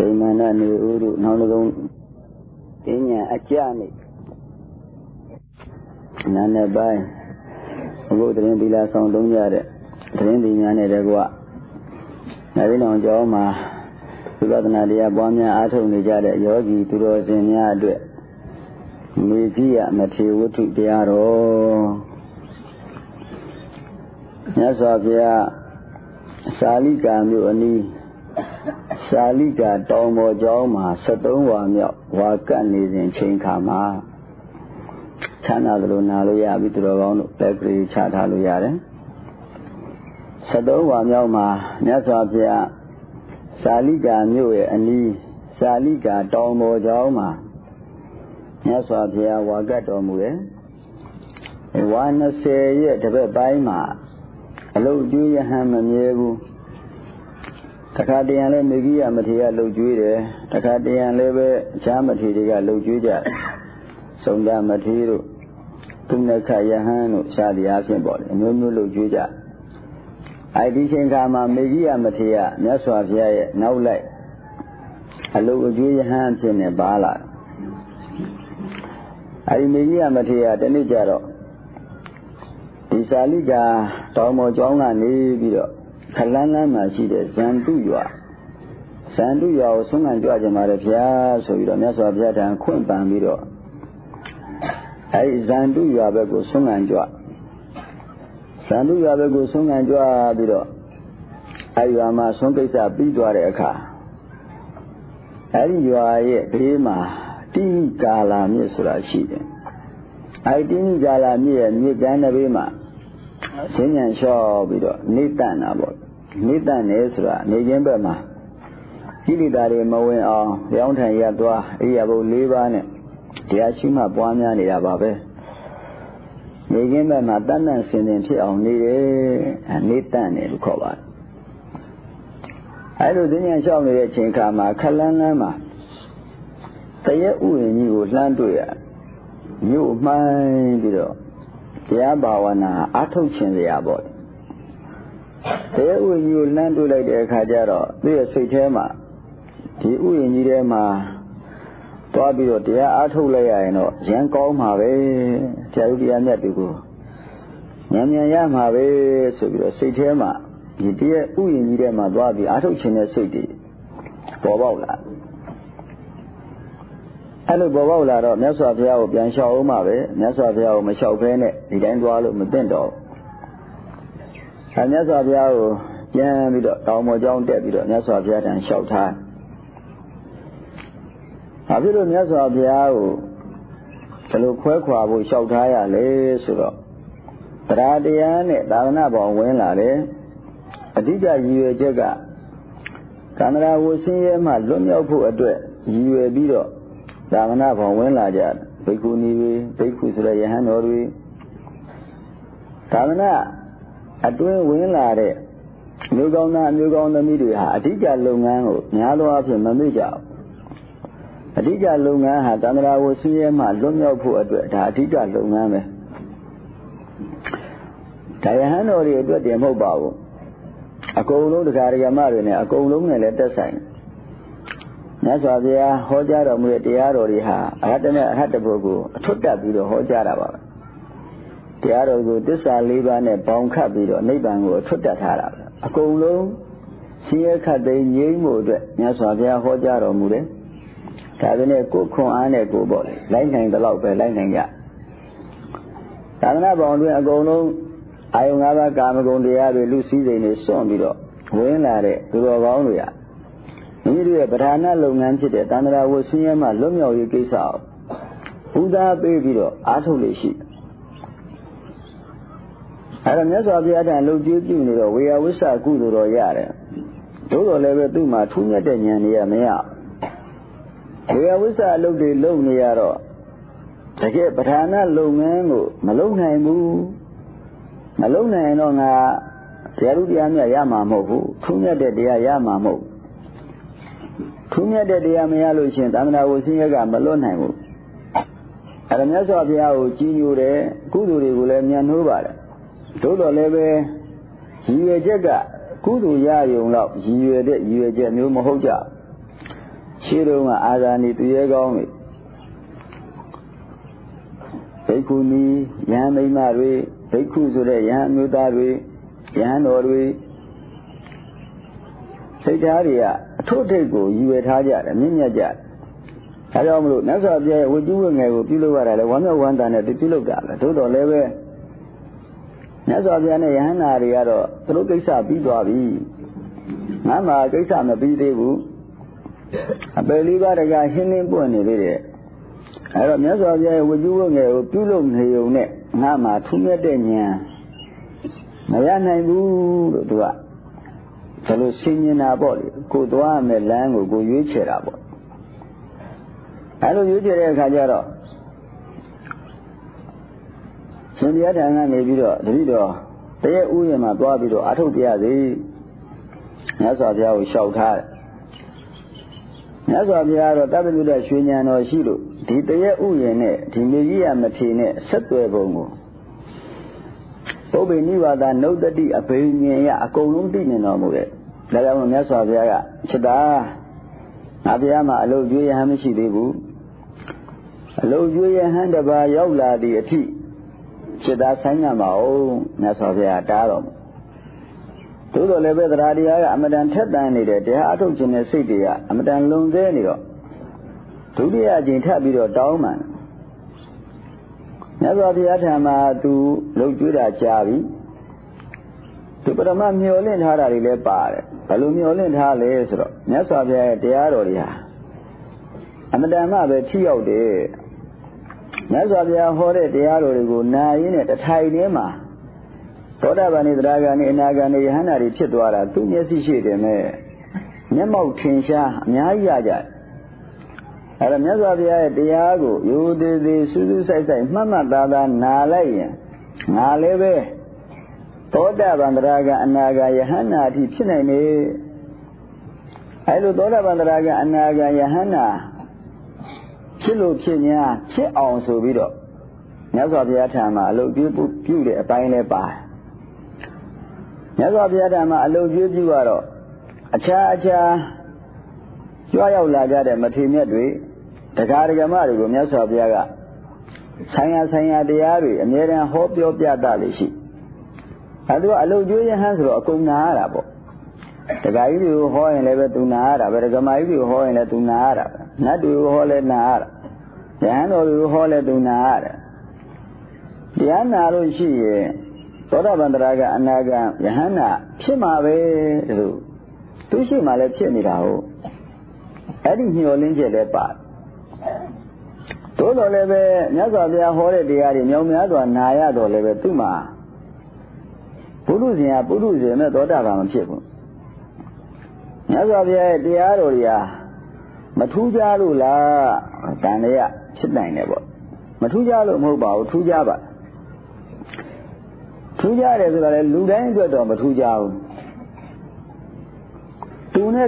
Mana ni uru naunung tinya aja ni. Nana bay. Aku terima bila song dong jare. Terima dinya ni degwa. Nabi nong jauh mah. Sebab nadia buamnya atung ni jare. Yogi turun senya ada. Media mati wutu dia ro. Nyasa dia salika myu ani. Salika tomo jauh mah setong wamnya wakan ni jen cengkah mah. Chana dulu nalu ya bitura bang pekri cata lu ya le. Setong wamnya mah nyasa dia salika myu ani salika tomo jauh mah. Nyasa dia wakat tomo ye. Wana se ye tapi bayi mah. Kalau jual ham menyebu. Takkan le megia matia lu jual deh. Takkan le jam matia juga lu jual je. Sonda matia tu, tunggu kaya hanu sadia pun boleh. Nunu lu jual je. Adi cengkah mah megia matia, nyaswa dia naulai. Lu jual ham sini bala. Adi megia matia teni jaro. Salika tomo jonga ni biro. Kalana masih deh santu ya sungai jua jemari pia so biro nyaswa pia dan kun bang biro. Ai santu ya beku sungai jua biro. Ayu ama sungai sapi jua reka. Ai jua ye prima tiga lami surasi. Ai tiga lami ni jangan prima. Senyan shaw biro nitan abot. Nitan esra ni jembe mah. Kili dari mawin ang yang thanya tua iya bu leba ne. Dia cuma puanya ni apa be. Ni jembe mah tanah senyan si ang ni nitan ni lukawan. Ayo senyan shaw ni cengkah mah kalana mah. Saya uin ni ulan tu ya. Ni umai biro. Dia bawa na atuk cendera ya bot. Dia uyu nandu lagi dia kajar. Dia sesuai mah. Di uyu ni dia mah. Tua biro dia atuk lagi ayano. Jangan kau mah be. Jauh dia ni tu. Nyamnya ya mah be. So biro sesuai mah. Dia uyu ni dia mah tua biro atuk cendera sesuai. Bawa lah. Kalau bawa ular, nyaswa dia biang syau mah be, nyaswa dia macam apa ni, di dalam dua lu mungkin dah. Nyaswa dia yang bila tahu macam dia bila nyaswa dia dan syau thai. Tapi tu nyaswa dia kalau kuat bu syau thai ya le sudah. Perhatian ni, dah nak bawa lah le. Adikah jiwa jaga. Kamera usia mah lumia pu ada jiwa bila. Damana bawang lajar, beku ni, beku sudah yang orang. Damana, aduh wang lare, nyugau na miru ha, adikah longan, nyalo apa mami jauh. Adikah longan ha, damana usia mah lumia pu ada, dah adikah longan me. Kayahan orang itu dia mau bawa. Aku ulung dekat maru ni, aku ulung ni lepas saya. Nyaswa dia hoja ramu dia rori ha. Ada buku. Tutup biro hoja rawa. Dia rogu desa liban ne bangka biro ni bangu tutup thara. Aku ulung siya kadai nyai muda. Nyaswa dia hoja ramu de. Tapi ne kukung ane kubole. Lain yang terlalu be lain yang ya. Karena bangun aku ulung ayung apa kamu kong dia belu si ini son biro. Wen lare dua bangun ya. Ini dia berhana longan cedek tanah usia mah lomnya uyu kisah. Udah begitu, atul lesi. Alamnya sahaja ada logi ni lo, wia usaha kudu lo ya le. Dulu lepas tu mah tunya denya ni ya mea. Wia usaha logi lo ni ya lo. Jadi berhana longan lo, malongan mu, malongan lo ngah. Seru dia ni ya mamu, tunya dia ya mamu. Tunya dia menyalu sini, tapi nak usinya kan belum naik. Ada nyaswa dia ujiu le, kudu le menyanyi bar. Dulu lebe jiwa jaga, kudu ya yung lau jiwa je miu mahu jah. ရှိတော့ကအာဇာနည်သူရဲကောင်းတွေဘိက္ခုနီယဟန်မိန်းမတွေဘိက္ခုဆိုတဲ့ယဟန်မျိုးသားတွေယဟန်တော်တွေစိတ်ဓာတ်တွေကအထွတ်ထိပ်ကိုရည်ရွယ်ထားကြတယ်မြင့်မြတ်ကြတယ်ဒါကြောင့်မလို့မြတ်စွာဘုရားရဲ့ဝိတုဝငယ်ကိုပြုလုပ်ရတာလေဝမ်းမြောက်ဝမ်းသာနဲ့သူပြုလုပ်တာပဲသို့တော်လည်းပဲမြတ်စွာဘုရားနဲ့ယဟန်နာတွေကတော့သူတို့ကိစ္စပြီးသွားပြီငါမှကိစ္စမပြီးသေးဘူးအပယ်လေးပါးတကဟင်းလင်းပွင့်နေသေးတယ်အဲ့တော့မြတ်စွာဘုရားရဲ့ဝိတုဝငယ်ကိုပြုလုပ်နေုံနဲ့ငါမှထူးမြတ်တဲ့ဉာဏ်မရနိုင်ဘူးလို့သူကဒါလို့ရှင်းနေတာပေါ့လေကိုသွားမယ်လမ်းကိုရွေးချယ်တာပေါ့အဲ့လိုရွေးချယ်တဲ့အခါကျတော့ရှင်ဘုရားထံကနေပြီးတော့တတိတော်တရက်ဥယျာဉ်မှာသွားပြီးတော့အထုတ်ပြရစီမြတ်စွာဘုရားကိုလျှောက်ထားတယ်မြတ်စွာဘုရားတော့တပ္ပညုတရွှေဉာဏ်တော်ရှိလို့ဒီတရက်ဥယျာဉ်နဲ့ဒီမြေကြီးရမထေနဲ့ဆက်သွယ်ပုံကိုပုဗ္ဗေနိဝါဒနုတ္တိအဘိညာဉ်ရအကုန်လုံးသိနေတော်မူတဲ့ဒါကြောင့်မြတ်စွာဘုရားကချက်တာငါဘုရားမှာအလုတ်ကျွေးရဟန်းမရှိသေးဘူးအလုတ်ကျွေးရဟန်းတစ်ပါးရောက်လာသည့်အထိချက်တာဆိုင်ရမအောင်မြတ်စွာဘုရားတားတော်မူသို့တော်လည်းပဲတရားတရားကအမတန်ထက်သန်နေတဲ့တရားအထုတ်ခြင်းနဲ့စိတ်တွေကအမတန်လွန်ဆဲနေတော့ဒုတိယအကြိမ်ထပ်ပြီးတော့တောင်းပန်မြတ်စွာဘုရားထံမှာသူလှုပ်ကြွေးတာကြာပြီသူပရမမျောလင့်ထားတာတွေလည်းပါတယ်ဘယ်လိုမျောလင့်ထားလဲဆိုတော့မြတ်စွာဘုရားရဲ့တရားတော်တွေဟာအမတန်မှပဲထိရောက်တယ်မြတ်စွာဘုရားဟောတဲ့တရားတော်တွေကိုနာရင်းနဲ့တထိုင်ထဲမှာသောတာပန်သရဂန်အနာဂန်ယဟန္တာတွေဖြစ်သွားတာသူမျက်စိရှိတယ်မဲ့မျက်မှောက်ထင်ရှားအများကြီးရကြတယ်အဲ့ဒါမြတ်စွာဘုရားရဲ့တရားကိုရိုးသေးသေးစူးစူးဆိုင်ဆိုင်မှတ်မှတ်သားသားနာလိုက်ရင်ငါလည်းပဲသောတာပန်သရဂန်အနာဂန်ယဟန္တာအထိဖြစ်နိုင်နေအဲ့လိုသောတာပန်သရဂန်အနာဂန်ယဟန္တာဖြစ်လို့ဖြစ်냐ဖြစ်အောင်ဆိုပြီးတော့မြတ်စွာဘုရားထံမှာအလုပ်ပြုတဲ့အပိုင်းလည်းပါတယ်မြတ်စွာဘုရားထံမှာအလုပ်ပြုရတော့အခြားကြွားရောက်လာကြတဲ့မထေရမြတ်တွေတရားဓမ္မတွေကိုမြတ်စွာဘုရားကဆိုင်ရာတရားတွေအမြဲတမ်းဟောပြောပြတတ်လေရှိအဲဒါကအလုပ်ကျွေးရဟန်းဆိုတော့အကုန်နာရတာပေါ့တရားကြီးတွေကိုဟောရင်လည်းပဲသူနာရတာပဲဓမ္မကြီးတွေကိုဟောရင်လည်းသူနာရတာပဲနတ်တွေကိုဟောလည်းနာရတာဉာဏ်တော်တွေကိုဟောလည်းသူနာရတယ်တရားနာလို့ရှိရင်သောတာပန်တရားကအနာဂတ်ယဟန္တာဖြစ်မှာပဲလို့သူရှိမှလည်းဖြစ်နေတာဟုတ်အဲ့ဒီညှော်လင်းချက်လည်းပါသို့တော်လည်းပဲမြတ်စွာဘုရားဟောတဲ့တရားတွေမြောင်များစွာနာရတော်လည်းပဲသူ့မှာပုရုဇဉ်နဲ့သောတာပန်မဖြစ်ဘူးမြတ်စွာဘုရားရဲ့တရားတော်တွေဟာမထူးခြားလို့လားတန်ရဖြစ်နိုင်တယ်ပေါ့မထူးခြားလို့မဟုတ်ပါဘူးထူးခြားပါထူးခြားတယ်ဆိုတာလေလူတိုင်းအတွက်တော့မထူးခြားဘူးသူနဲ့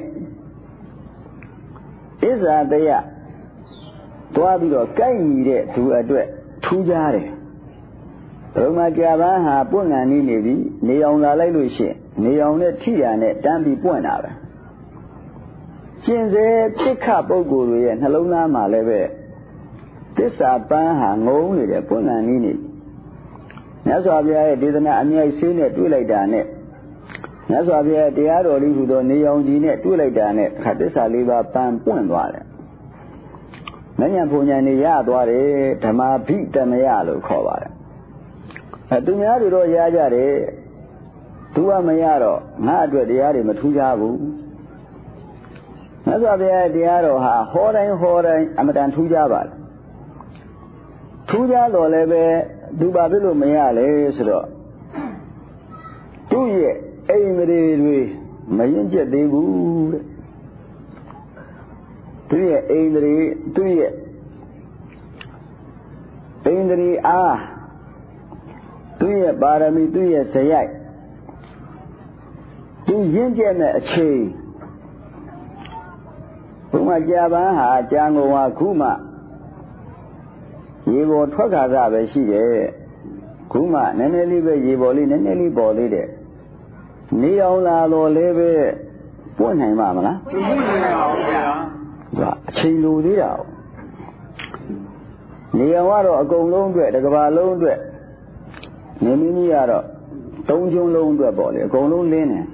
ဣဇာတယသွားပြီးတော့ကိုက်ညီတဲ့သူအတွက်ထူးခြားတယ်ဘုရားကြာပန်းဟာပွင့်ငံနေပြီနေအောင်လာလိုက်လို့ရှိရင်နေအောင်နဲ့ထိရနဲ့တန်းပြီးပွင့်တာပဲကျင့်စေတိခပုဂ္ဂိုလ်တွေရဲ့နှလုံးသားမှာလည်းပဲသစ္စာပန်းဟာငုံနေတယ်ပွင့်ငံနေမြတ်စွာဘုရားရဲ့ဒေသနာအမြိုက်ဆေးနဲ့တွေ့လိုက်တာနဲ့မြတ်စွာဘုရားတရားတော်လေးဟူသောနေအောင်ကြီးနဲ့တွေ့လိုက်တာနဲ့အခါသစ္စာလေးပါးပန်းပွင့်သွားတယ်မဉ္ဇဉ်ဘုံဉာဏ်နေရသွားတယ်ဓမ္မဘိတမယလို့ခေါ်ပါတယ်သူများတွေတော့ရကြတယ်သူကမရတော့ငါအတွက်တရားတွေမထူးခြားဘူးမြတ်စွာဘုရားတရားတော်ဟာဟောတိုင်းအမတန်ထူးခြားပါတယ်ထူးခြားတော်လည်းပဲသူဘာဖြစ်လို့မရလဲဆိုတော့သူ့ရဲ့အိမ်မတွေမရင်ကျက်သေးဘူးတဲ့သူ့ရဲ့အိမ်တွေအားသူ့ရဲ့ပါရမီသူ့ရဲ့ဇယိုက်သူရင့်ကျက်တဲ့အချိန်ဘုမကြာပန်းဟာကြာငုံဟာခုမှရေပေါ်ထွက်ခါစားပဲရှိတယ်ခုမှနည်းနည်းလေးပဲရေပေါ်လေးနည်းနည်းလေးပေါ်လေးတဲ့နေအောင်လာတော့လည်းပဲပွင့်နိုင်မှာမလားပွင့်နိုင်ပါဘူးဗျာအချိန်လိုသေးတာနေရောင်ကတော့အကုန်လုံးအတွက်တစ်ကမ္ဘာလုံးအတွက်နေမင်းကြီးကတော့သုံးချုံလုံးအတွက်ပေါ့လေအကုန်လုံးလင်းတယ်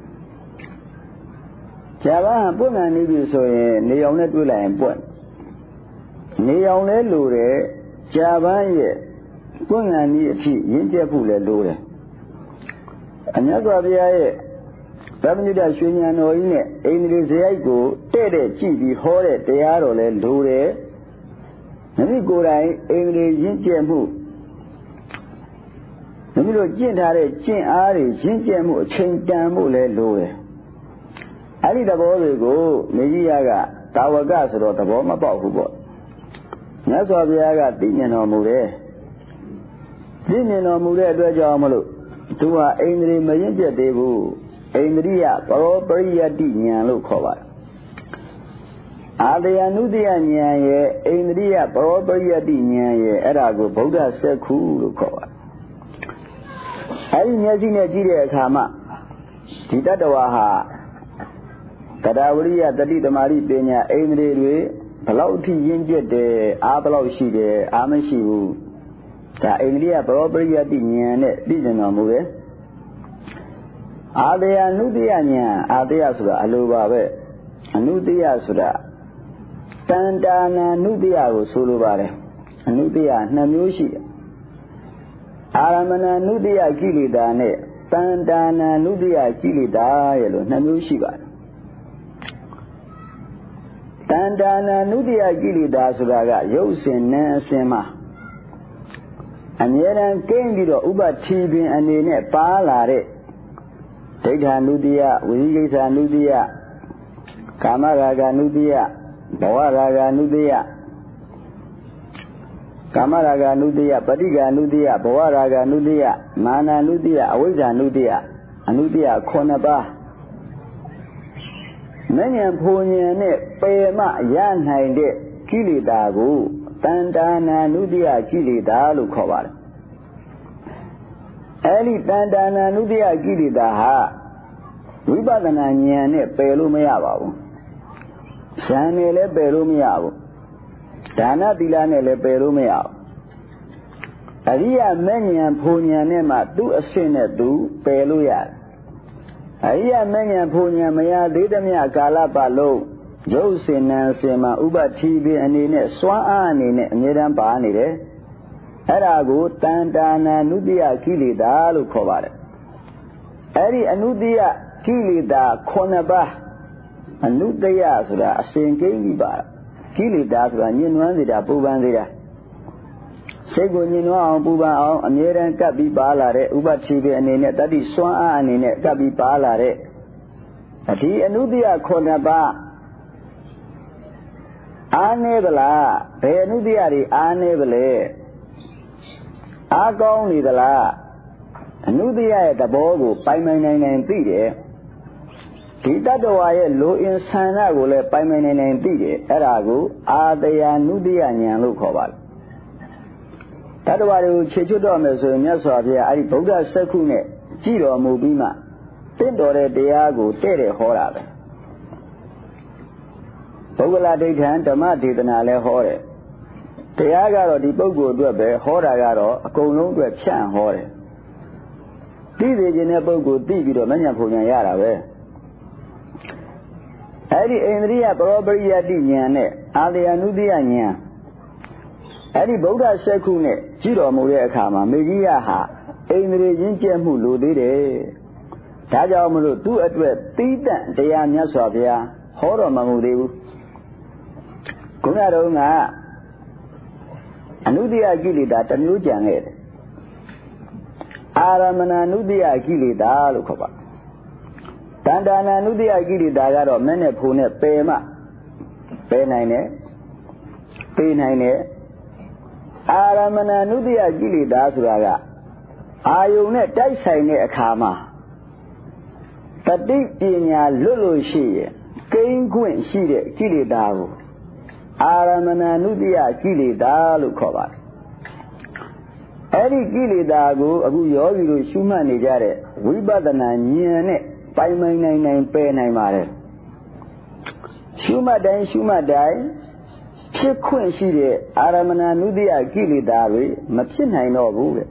ဂျာဘာပွင့်နေပြီဆိုရင်နေရောင်နဲ့တွေ့လိုက်ရင်ပွင့်နေရောင်လဲလိုတယ်ဂျာဘာရဲ့ပွင့်နေအဖြစ်ရင့်ကျက်ဖို့လဲလိုတယ်အမြတ်စွာဘုရားရဲ့ဗမ္မညုတရွှေဉာဏ်တော်ကြီးနဲ့အိန္ဒြေစရိုက်ကိုတဲ့တဲ့ကြည့်ပြီးဟောတဲ့တရားတော်လဲလိုတယ်မိမိကိုယ်တိုင်အိန္ဒြေရင့်ကျက်မှုမိမိတို့ကျင့်ထားတဲ့ကျင့်အားတွေရင့်ကျက်မှုအချိန်တန်မှုလဲလိုတယ်အဲ့ဒီသဘောတွေကိုမေကြီးရကတာဝကဆိုတော့သဘောမပေါက်ဘူးပေါ့မြတ်စွာဘုရားကသိမြင်တော်မူတယ်သိမြင်တော်မူတဲ့အတွက်ကြောင့်မလို့သူဟာအိန္ဒြေမရင့်ကျက်သေးဘူးအိန္ဒြိယပရောပရိယတိဉာဏ်လို့ခေါ်ပါတယ်အာတယနုတ္တယဉာဏ်ရဲ့အိန္ဒြိယပရောပရိယတိဉာဏ်ရဲ့အဲ့ဒါကိုဗုဒ္ဓစက္ခုလို့ခေါ်ပါတယ်အဲ့ဒီမျက်စိနဲ့ကြည့်တဲ့အခါမှာဒီတတ္တဝါဟာတတဝရိယတတိတမာရိပညာအိန္ဒြေတွေဘလောက်ထိရင့်ကျက်တယ်အားဘလောက်ရှိတယ်အားမရှိဘူးဒါအိန္ဒြိယပရောပရိယတိဉာဏ်နဲ့သိကျင်တော်မူတယ်အာတယနုတ္တယဉာဏ်အာတယဆိုတာအလိုပါပဲအနုတ္တယဆိုတာတန်တာနာနုတ္တယကိုဆိုလိုပါတယ်အနုတ္တယနှစ်မျိုးရှိတယ်အာရမဏနုတ္တယကိလေသာနဲ့တန်တာနာနုတ္တယကိလေသာရဲ့လို့နှစ်မျိုးရှိပါတယ်တန်တာနာနုတ္တယကိလေသာဆိုတာကရုပ်စဉ်နဲ့အစဉ်မှာအမြဲတမ်းကိန်းပြီးတော့ဥပထီပင်အနေနဲ့ပါလာတဲ့ဒိဋ္ဌာနုတ္တယဝိသိကိစ္စနုတ္တယကာမရာဂနုတ္တယဘဝရာဂနုတ္တယကာမရာဂနုတ္တယပဋိက္ခနုတ္တယဘဝရာဂနုတ္တယမာနနုတ္တယအဝိဇ္ဇာနုတ္တယအနုတ္တယ9ပါးမဉ္ဇဉ်ဖူဉ္ဇဉ်နဲ့ပယ်မရနိုင်တဲ့ကိလေသာကိုတန်တာနာနုတ္တယကိလေသာလို့ခေါ်ပါတယ်အဲဒီတန်တာနာနုတ္တယကိလေသာဟာဝိပဿနာဉာဏ်နဲ့ပယ်လို့မရပါဘူးဉာဏ်နဲ့လည်းပယ်လို့မရဘူးဒါနသီလနဲ့လည်းပယ်လို့မရဘူးအရိယမဉ္ဇဉ်ဖူဉ္ဇဉ်နဲ့မှသူ့အရှင်းနဲ့သူပယ်လို့ရတယ်အရိယမဉ္ဇဉ်ဖူဉ္ဇဉ်မရသေးသမျှကာလပတ်လုံးရုပ်စဉ်နာစင်မှာဥပထီပင်အနေနဲ့စွမ်းအားအနေနဲ့အမြဲတမ်းပါနေတယ်အဲ့ဒါကိုတန်တာနာနုတ္တယကိလေသာလို့ခေါ်ပါတယ်အဲ့ဒီအနုတ္တယကိလေသာ9ပါးအနုတ္တယဆိုတာအစဉ်ကိန်းပြီးပါကိလေသာဆိုတာညှဉ်းနှွမ်းစေတာပူပန်စေတာစိတ်ကိုညှဉ်းနှွမ်းအောင်ပူပန်အောင်အမြဲတမ်းကပ်ပြီးပါလာတဲ့ဥပထီပင်အနေနဲ့တတိစွမ်းအားအနေနဲ့ကပ်ပြီးပါလာတဲ့ဒီအနုတ္တယ9ပါးအားနည်းသလားဘယ်အနုတ္တယတွေအားနည်းပါလဲအားကောင်းနေသလားအနုတ္တယရဲ့သဘောကိုပိုင်ပိုင်နိုင်နိုင်သိတယ်ဒီတတ္တဝါရဲ့လိုအင်ဆန္ဒကိုလည်းပိုင်ပိုင်နိုင်နိုင်သိတယ်အဲ့ဒါကိုအာတယနုတ္တယဉာဏ်လို့ခေါ်ပါတယ်တတ္တဝါတွေကိုခြေချွတ်တော့မယ်ဆိုရင်မြတ်စွာဘုရားအဲ့ဒီဗုဒ္ဓစက္ခုနဲ့ကြည်တော်မူပြီးမှတင့်တော်တဲ့တရားကိုတဲ့တဲ့ဟောတာပဲပုဂ္ဂလဒိဋ္ဌံဓမ္မဒေသနာလည်းဟောတယ်တရားကတော့ဒီပုဂ္ဂိုလ်အတွက်ပဲဟောတာကတော့အကုန်လုံးအတွက်ဖြန့်ဟောတယ်သိစေခြင်းတဲ့ပုဂ္ဂိုလ်သိပြီးတော့မဉ္ဇဉ်ဖူဉ္ဇဉ်ရတာပဲအဲ့ဒီအိန္ဒြိယပရောပရိယတိဉာဏ်နဲ့အာတယနုတ္တယဉာဏ်အဲ့ဒီဗုဒ္ဓစက္ခုနဲ့ကြည့်တော်မူတဲ့အခါမှာမေကြီးယဟာအိန္ဒြေရင့်ကျက်မှုလိုသေးတယ်ဒါကြောင့်မလို့သူ့အတွက်သီးတန့်တရားမြတ်စွာဘုရားဟောတော်မမူသေးဘူးခုနတုန်းကအနုတ္တယကိလေသာတစ်မျိုးကြံခဲ့တယ်အာရမဏနုတ္တယကိလေသာလို့ခေါ်ပါတန်တာနာနုတ္တယကိလေသာကတော့မဲ့နဲ့ဖုံနဲ့ပယ်မှပယ်နိုင်တယ်ပေးနိုင်တယ်အာရမဏနုတ္တယကိလေသာဆိုတာကအာယုန်နဲ့တိုက်ဆိုင်တဲ့အခါမှာတတိပညာလွတ်လို့ရှိရင်ကိန်းခွင့်ရှိတဲ့ကိလေသာကိုအာရမဏနုတ္တယကိလေသာလို့ခေါ်ပါတယ်အဲ့ဒီကိလေသာကိုအခုယောဂီတို့ရှုမှတ်နေကြတဲ့ဝိပဿနာဉာဏ်နဲ့ပိုင်နိုင်ပယ်နိုင်ပါတယ်ရှုမှတ်တိုင်းဖြစ်ခွင့်ရှိတဲ့အာရမဏနုတ္တိယကိလေသာတွေမဖြစ်နိုင်တော့ဘူးတဲ့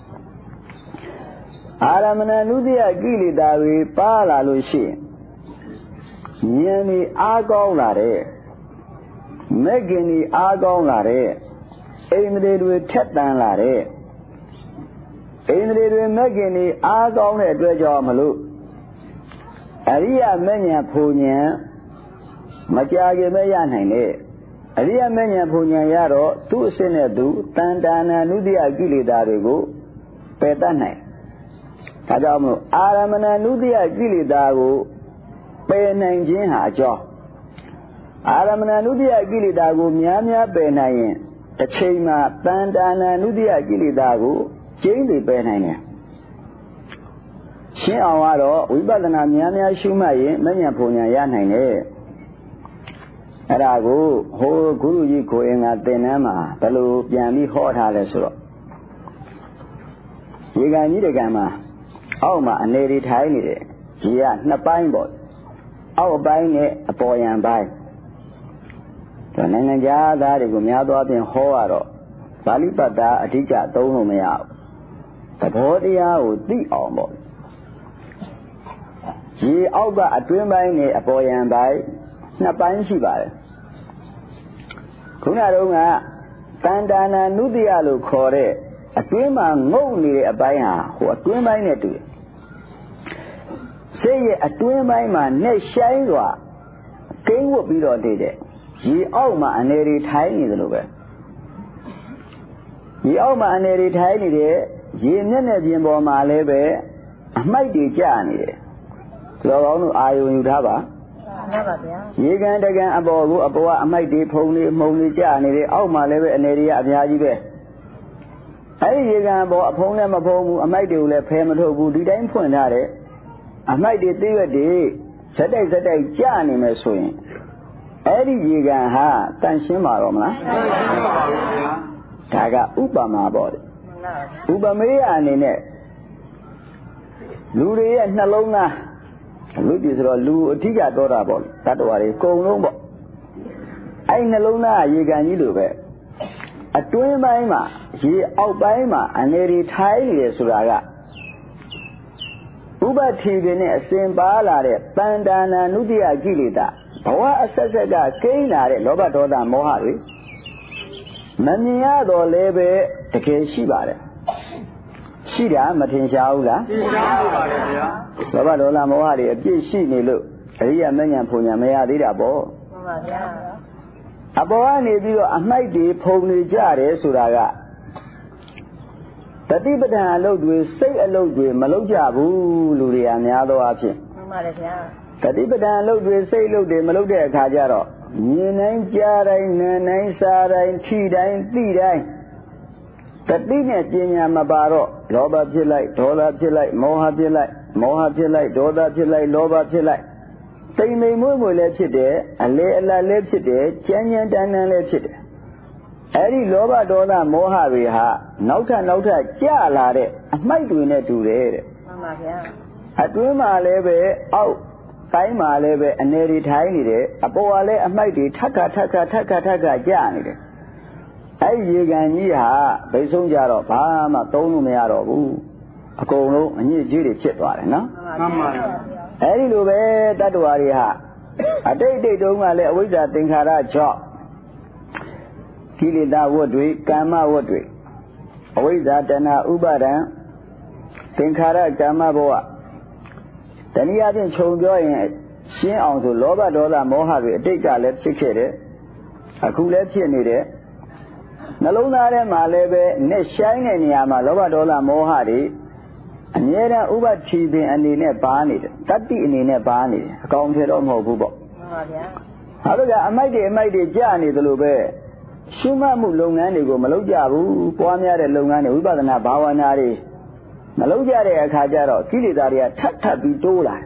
အာရမဏနုတ္တိယကိလေသာတွေပါလာလို့ရှိရင်ဉာဏ်ဤအားကောင်းလာတဲ့မဲ့ခင်ဤအားကောင်းလာတဲ့အိန္ဒြေတွေထက်သန်လာတဲ့အိန္ဒြေတွေမဲ့ခင်ဤအားကောင်းတဲ့အတွက်ကြောင့်မလို့အရိယမဉ္ဇဉ်ဖူဉ္ဇဉ်မကြာခင်ပဲရနိုင်လေအရိယမဉ္ဇဉ်ဖူဉ္ဇဉ်ရတော့သူ့အစစ်နဲ့သူတန်တာနာနုတ္တိယကိလေသာတွေကိုပယ်တတ်နိုင်ဒါကြောင့်မို့အာရမဏနုတ္တိယကိလေသာကိုပယ်နိုင်ခြင်းဟာအကြောင်းအာရမဏနုတ္တိယကိလေသာကိုများပယ်နိုင်ရင်တစ်ချိန်မှာတန်တာနာနုတ္တိယကိလေသာကိုကျိန်းတွေပယ်နိုင်တယ်ရှင်းအောင်ကတော့ဝိပဿနာများရှုမှတ်ရင်မဉ္ဇဉ်ဖူဉ္ဇဉ်ရနိုင်တယ်အဲ့ဒါကိုဟိုဂုရုကြီးကိုအင်္ဂါသင်တန်းမှာဘယ်လိုပြန်ပြီးဟောထားလဲဆိုတော့ရေကန်ကြီးတကန်မှာအောက်မှာအနေဒီထိုင်နေတယ်ရေကနှစ်ပိုင်းပေါ့အောက်အပိုင်းနဲ့အပေါ်ယံပိုင်းဒါနိုင်ငံသားတွေကိုများသောအားဖြင့်ဟောရတော့ပါဠိပတ်တာအဓိကသုံးလို့မရဘူးသဘောတရားကိုသိအောင်ပေါ့ရေအောက်ကအတွင်းပိုင်းနဲ့အပေါ်ယံပိုင်းနှစ်ပိုင်းရှိပါတယ်ခုနတုန်းကတန်တာနာနုတ္တိယလို့ခေါ်တဲ့အတွင်းမှာငုတ်နေတဲ့အပိုင်းဟာဟိုအတွင်းပိုင်းနဲ့တူတယ်စိတ်ရဲ့အတွင်းပိုင်းမှာနဲ့ဆိုင်စွာကိန်းဝတ်ပြီးတော့တည်တယ်ရေအောက်မှာအနေတွေထိုင်နေတယ်လို့ပဲရေအောက်မှာအနေတွေထိုင်နေတယ်ရေမျက်နှာပြင်ပေါ်မှာလည်းပဲအမိုက်တွေကျနေတယ်တော်ကောင်းတို့အာယုံယူထားပါမှန်ပါဗျာရေကန်တကန်အပေါ်ကိုအပေါ်ကအမိုက်တွေဖုံနေမှုံနေကျနေတယ်အောက်မှာလည်းပဲအနေတွေကအများကြီးပဲအဲဒီရေကန်အပေါ်အဖုံးလည်းမဖုံးဘူးအမိုက်တွေကိုလည်းဖယ်မထုတ်ဘူးဒီတိုင်းဖွင့်ထားတယ်အမိုက်တွေသိရွက်တွေဇက်တိုက်ကျနေမယ်ဆိုရင်အဲ့ဒီရေကန်ဟာတန်ရှင်းပါတော့မလားရှင်းပါပါဗျာဒါကဥပမာပေါ့လေဥပမေယအနေနဲ့လူတွေရဲ့နှလုံးသားလူပြည်ဆိုတော့လူအထီးကျတော့တာပေါ့တတ္တဝါတွေအကုန်လုံးပေါ့အဲ့နှလုံးသားရေကန်ကြီးလိုပဲအတွင်းပိုင်းမှာရေအောက်ပိုင်းမှာအနေတွေထိုင်နေတယ်ဆိုတာကဥပတိပင်နဲ့အစဉ်ပါလာတဲ့တန်တာနာနုတ္တိယကိလေသာဘဝအဆက်ဆက်ကကိန်းလာတဲ့လောဘဒေါသမောဟတွေမမြင်ရတော့လည်းပဲတကယ်ရှိပါတယ်ရှိတာမထင်ရှားဘူးလားထင်ရှားပါပါတယ်ဗျာလောဘဒေါသမောဟတွေအပြည့်ရှိနေလို့အရိယမဉ္ဇဉ်ဖူဉ္ဇဉ်မရသေးတာပေါ့မှန်ပါဗျာအပေါ်ကနေပြီးတော့အမိုက်တွေဖုံနေကြတယ်ဆိုတာကတတိပဒံအလုပ်တွေစိတ်အလုပ်တွေမလုပ်ကြဘူးလူတွေကများသောအားဖြင့်မှန်ပါတယ်ဗျာတတိပဒံအလုပ်တွေစိတ်အလုပ်တွေမလုပ်တဲ့အခါကျတော့မြင်တိုင်းကြားတိုင်းနားတိုင်းစားတိုင်းထိတိုင်းသိတိုင်းတတိနဲ့ပညာမပါတော့လောဘဖြစ်လိုက်ဒေါသဖြစ်လိုက်မောဟဖြစ်လိုက်ဒေါသဖြစ်လိုက်လောဘဖြစ်လိုက်တိမ်တိမ်မွေ့မွေ့လည်းဖြစ်တယ်အလေအလတ်လည်းဖြစ်တယ်ကြမ်းကြမ်းတန်းတန်းလည်းဖြစ်တယ်အဲ့ဒီလောဘဒေါသမောဟတွေဟာနောက်ထပ်ကြာလာတဲ့အမိုက်တွေနဲ့တူတယ်တဲ့မှန်ပါဗျာအတွင်းမှာလည်းပဲအောက်တိုင်းမှာလည်းပဲအနေတွေထိုင်နေတယ်အပေါ်ကလည်းအမိုက်တွေထပ်ခါကြာနေတယ်အဲ့ဒီရေကန်ကြီးဟာဘိဆုံးကြတော့ဘာမှသုံးလို့မရတော့ဘူးအကုန်လုံးအညစ်အကြေးတွေဖြစ်သွားတယ်နော်မှန်ပါဗျာအဲ့ဒီလိုပဲတတ္တဝါတွေဟာအတိတ်တုန်းကလည်းအဝိဇ္ဇာသင်္ခါရကြောင့်ကိလေသာဝတ်တွေကာမဝတ်တွေအဝိဇ္ဇာတဏှာဥပါဒံသင်္ခါရကာမဘဝတနည်းအားဖြင့်ခြုံပြောရင်ရှင်းအောင်ဆိုလောဘဒေါသမောဟတွေအတိတ်ကလည်းဖြစ်ခဲ့တယ်အခုလည်းဖြစ်နေတယ်နှလုံးသားထဲမှာလည်းပဲနဲ့ဆိုင်တဲ့နေရာမှာလောဘဒေါသမောဟတွေအမြဲတမ်းဥပတိပင်အနေနဲ့ပါနေတယ်တတ္တိအနေနဲ့ပါနေတယ်အကောင်ထဲတော့မဟုတ်ဘူးပေါ့မှန်ပါဗျာအဲ့ဒါကအမိုက်တွေကြာနေသလိုပဲရှုမှတ်မှုလုပ်ငန်းတွေကိုမလုပ်ကြဘူးပွားများတဲ့လုပ်ငန်းတွေဝိပဿနာဘာဝနာတွေမလုပ်ကြတဲ့အခါကျတော့ကိလေသာတွေကထပ်ပြီးတိုးလာ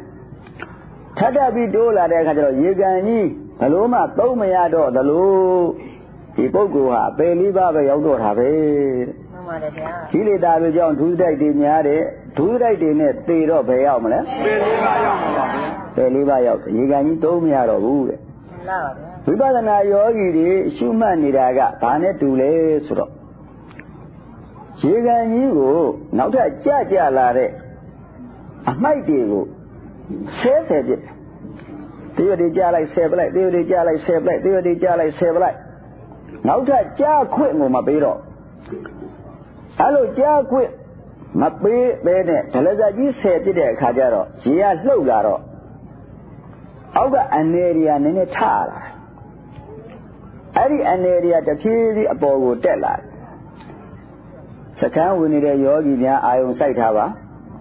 တဲ့အခါကျတော့ရေကန်ကြီးဘလို့မှသုံးမရတော့သလိုဒီပုဂ္ဂိုလ်ဟာပယ်လေးပါးပဲရောက်တော့တာပဲမှန်ပါတယ်ဗျာကိလေသာတွေကြောင့်ဒုစရိုက်တွေများတယ်ဒုစရိုက်တွေနဲ့သေတော့ဘယ်ရောက်မလဲပယ်လေးပါးရောက်ပါဗျာပယ်လေးပါးရောက်ရေကန်ကြီးသုံးမရတော့ဘူးတဲ့ဝိပဿနာယောဂီတွေရှုမှတ်နေတာကဘာနဲ့တူလဲဆိုတော့ရေကန်ကြီးကိုနောက်ထပ်ကြလာတဲ့အမိုက်တွေကိုဆဲပြစ်တရွတ်တွေကြားလိုက်ဆဲပလိုက်တရွတ်တွေကြားလိုက်ဆဲပလိုက်တရွတ်တွေကြားလိုက်ဆဲပလိုက်နောက်ထပ်ကြားခွင့်ကိုမပေးတော့အဲ့လိုကြားခွင့်မပေးပဲနဲ့ဒလဇာကြီးဆဲပြစ်တဲ့အခါကျတော့ရေကလှုပ်လာတော့အောက်ကအနေရီကနည်းနည်းထလာအဲ့ဒီအနေရီကတဖြည်းဖြည်းအပေါ်ကိုတက်လာစကန်းဝင်နေတဲ့ယောဂီများအာယုံစိုက်ထားပါ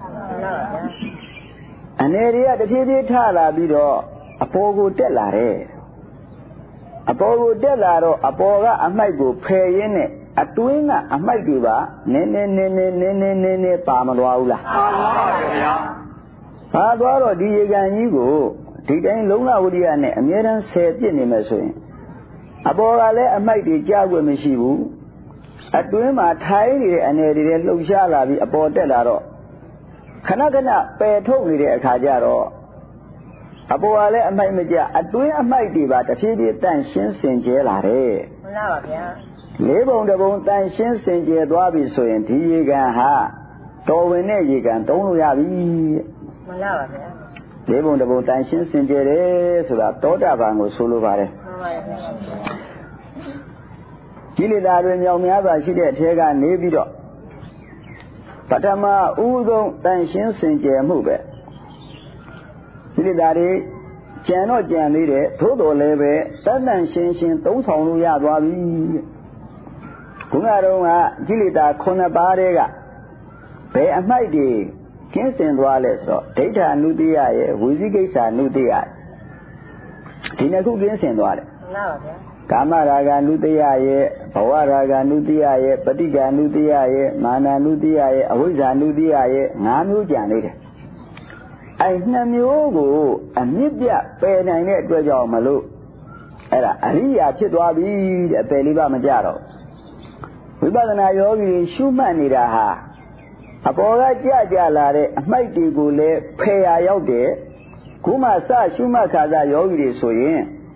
အနေရီကတဖြည်းဖြည်းထလာပြီးတော့အပေါ်ကိုတက်လာတယ်အပေါ်ကိုတက်လာတော့အပေါ်ကအမိုက်ကိုဖယ်ရင်းနဲ့အတွင်းကအမိုက်တွေပါနည်းနည်းပါမသွားဘူးလားပါပါဗျာပါသွားတော့ဒီရေကန်ကြီးကိုဒီတိုင်းလုံးလဝိရိယနဲ့အမြဲတမ်းဆယ်ပြစ်နေမယ်ဆိုရင်အပေါ်ကလည်းအမိုက်တွေကြားွယ်မရှိဘူးအတွင်းမှာထိုင်းနေတဲ့အနေတွေလှုပ်ရှားလာပြီးအပေါ်တက်လာတော့ခဏပယ်ထုတ်နေတဲ့အခါကျတော့အပေါ်ကလည်းအမိုက်မကြအတွင်းအမိုက်တွေပါတဖြည်းဖြည်းတန့်ရှင်းစင်ကြဲလာတယ်မှန်ပါဗျာလေးပုံတစ်ပုံတန့်ရှင်းစင်ကြဲသွားပြီဆိုရင်ဒီရေကန်ဟာတော်ဝင်တဲ့ရေကန်သုံးလို့ရပြီမှန်ပါဗျာလေးပုံတစ်ပုံတန်ရှင်းစင်ကြယ်တယ်ဆိုတာသောတာပန်ကိုဆိုလိုပါတယ်မှန်ပါဗျာကိလေသာတွေမြောင်များစွာရှိတဲ့အထဲကနေပြီးတော့ပထမဥဆုံးတန်ရှင်းစင်ကြယ်မှုပဲကိလေသာတွေကြံတော့ကြံသေးတယ်သို့တော်လည်းပဲတန်ရှင်းသုံးဆောင်လို့ရသွားပြီခုနကတော့ကိလေသာ9ပါးတည်းကဘယ်အမိုက်တွေကင်းစင်သွားလဲဆိုတော့ဒိဋ္ဌာနုတ္တိယရဲ့ဝိသိကိစ္စနုတ္တိယဒီနှစ်ခုကင်းစင်သွားတယ်မှန်ပါဗျာကာမရာဂနုတ္တိယရဲ့ဘဝရာဂနုတ္တိယရဲ့ပဋိက္ခနုတ္တိယရဲ့မာနနုတ္တိယရဲ့အဝိဇ္ဇာနုတ္တိယရဲ့၅မျိုးကြံနေတယ်အဲ့နှစ်မျိုးကိုအမြင့်ပြပယ်နိုင်တဲ့အတွက်ကြောင့်မလို့အဲ့ဒါအရိယာဖြစ်သွားပြီတဲ့အပယ်လေးပါမကြတော့ဝိပဿနာယောဂီရှုမှတ်နေတာဟာအပေါ်ကကြလာတဲ့အမိုက်တွေကိုလည်းဖယ်ရရောက်တယ်ခုမှစရှုမှတ်ခါစားယောဂီတွေဆိုရင်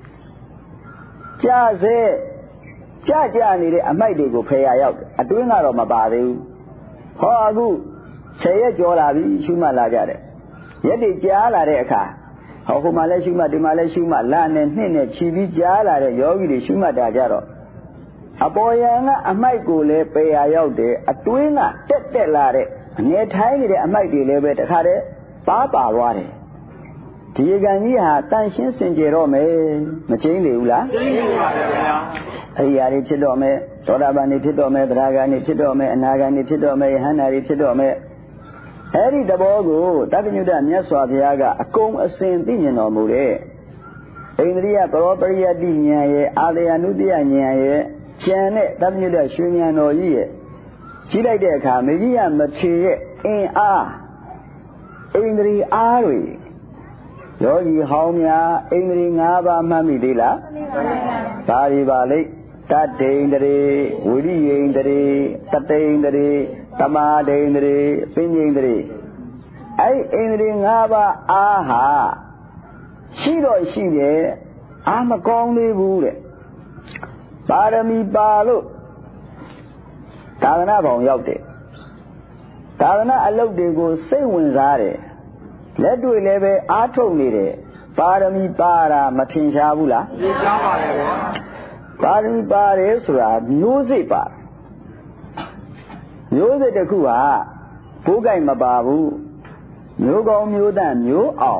ကြနေတဲ့အမိုက်တွေကိုဖယ်ရရောက်တယ်အတွင်းကတော့မပါသေးဘူးဟောအခု10ရက်ကျော်လာပြီရှုမှတ်လာကြတယ်ရက်တွေကြားလာတဲ့အခါဟိုမှာလည်းရှုမှတ်ဒီမှာလည်းရှုမှတ်လနဲ့နှစ်နဲ့ခြီးပြီးကြားလာတဲ့ယောဂီတွေရှုမှတ်တာကြတော့အပေါ်ယံကအမိုက်ကိုလည်းပယ်ရရောက်တယ်အတွင်းကတက်လာတဲ့အနေထိုင်းနေတဲ့အမိုက်တွေလည်းပဲတခါတည်းပါသွားတယ်ဒီရေကန်ကြီးဟာတန်ရှင်းစင်ကြယ်တော့မယ်မချင်းလေဘူးလားကျင်းပါပါဗျာအရိယာတွေဖြစ်တော့မယ်သောတာပန်တွေဖြစ်တော့မယ်သရဂန်တွေဖြစ်တော့မယ်အနာဂန်တွေဖြစ်တော့မယ်ယဟန္တာတွေဖြစ်တော့မယ်အဲ့ဒီသဘောကိုတတ္တညုတမြတ်စွာဘုရားကအကုန်အစင်သိမြင်တော်မူတဲ့ဣန္ဒြိယပရောပရိယတိဉာဏ်ရဲ့အာလယနုတ္တိယဉာဏ်ရဲ့ကျန်တဲ့တတ္တညုတရွှေဉာဏ်တော်ကြီးရဲ့ကြီးလိုက်တဲ့အခါမေကြီးရမချေရဲ့အင်အားဣန္ဒြိအားတွေယောဂီဟောင်းများဣန္ဒြိ၅ပါးမှတ်မိသေးလားဒါတွေပါလိတတ္တိန္ဒြိဝိရိယိန္ဒြိတတိန္ဒြိသမာဓိန္ဒြိပညာန္ဒြိအဲ့ဣန္ဒြိ၅ပါးအားဟာရှိတော့ရှိတယ်အားမကောင်းသေးဘူးတဲ့ပါရမီပါလို့သာသနာ့ဘောင်ရောက်တယ်သာသနာအလုပ်တွေကိုစိတ်ဝင်စားတယ်လက်တွေ့လည်းပဲအားထုတ်နေတယ်ပါရမီပါတာမထင်ရှားဘူးလားထင်ရှားပါတယ်ဗျာပါရမီပါတယ်ဆိုတာမျိုးစိတ်ပါမျိုးစိတ်တစ်ခုဟာဘိုးကိုင်မပါဘူးမျိုးကောင်းမျိုးတန့်မျိုးအောင်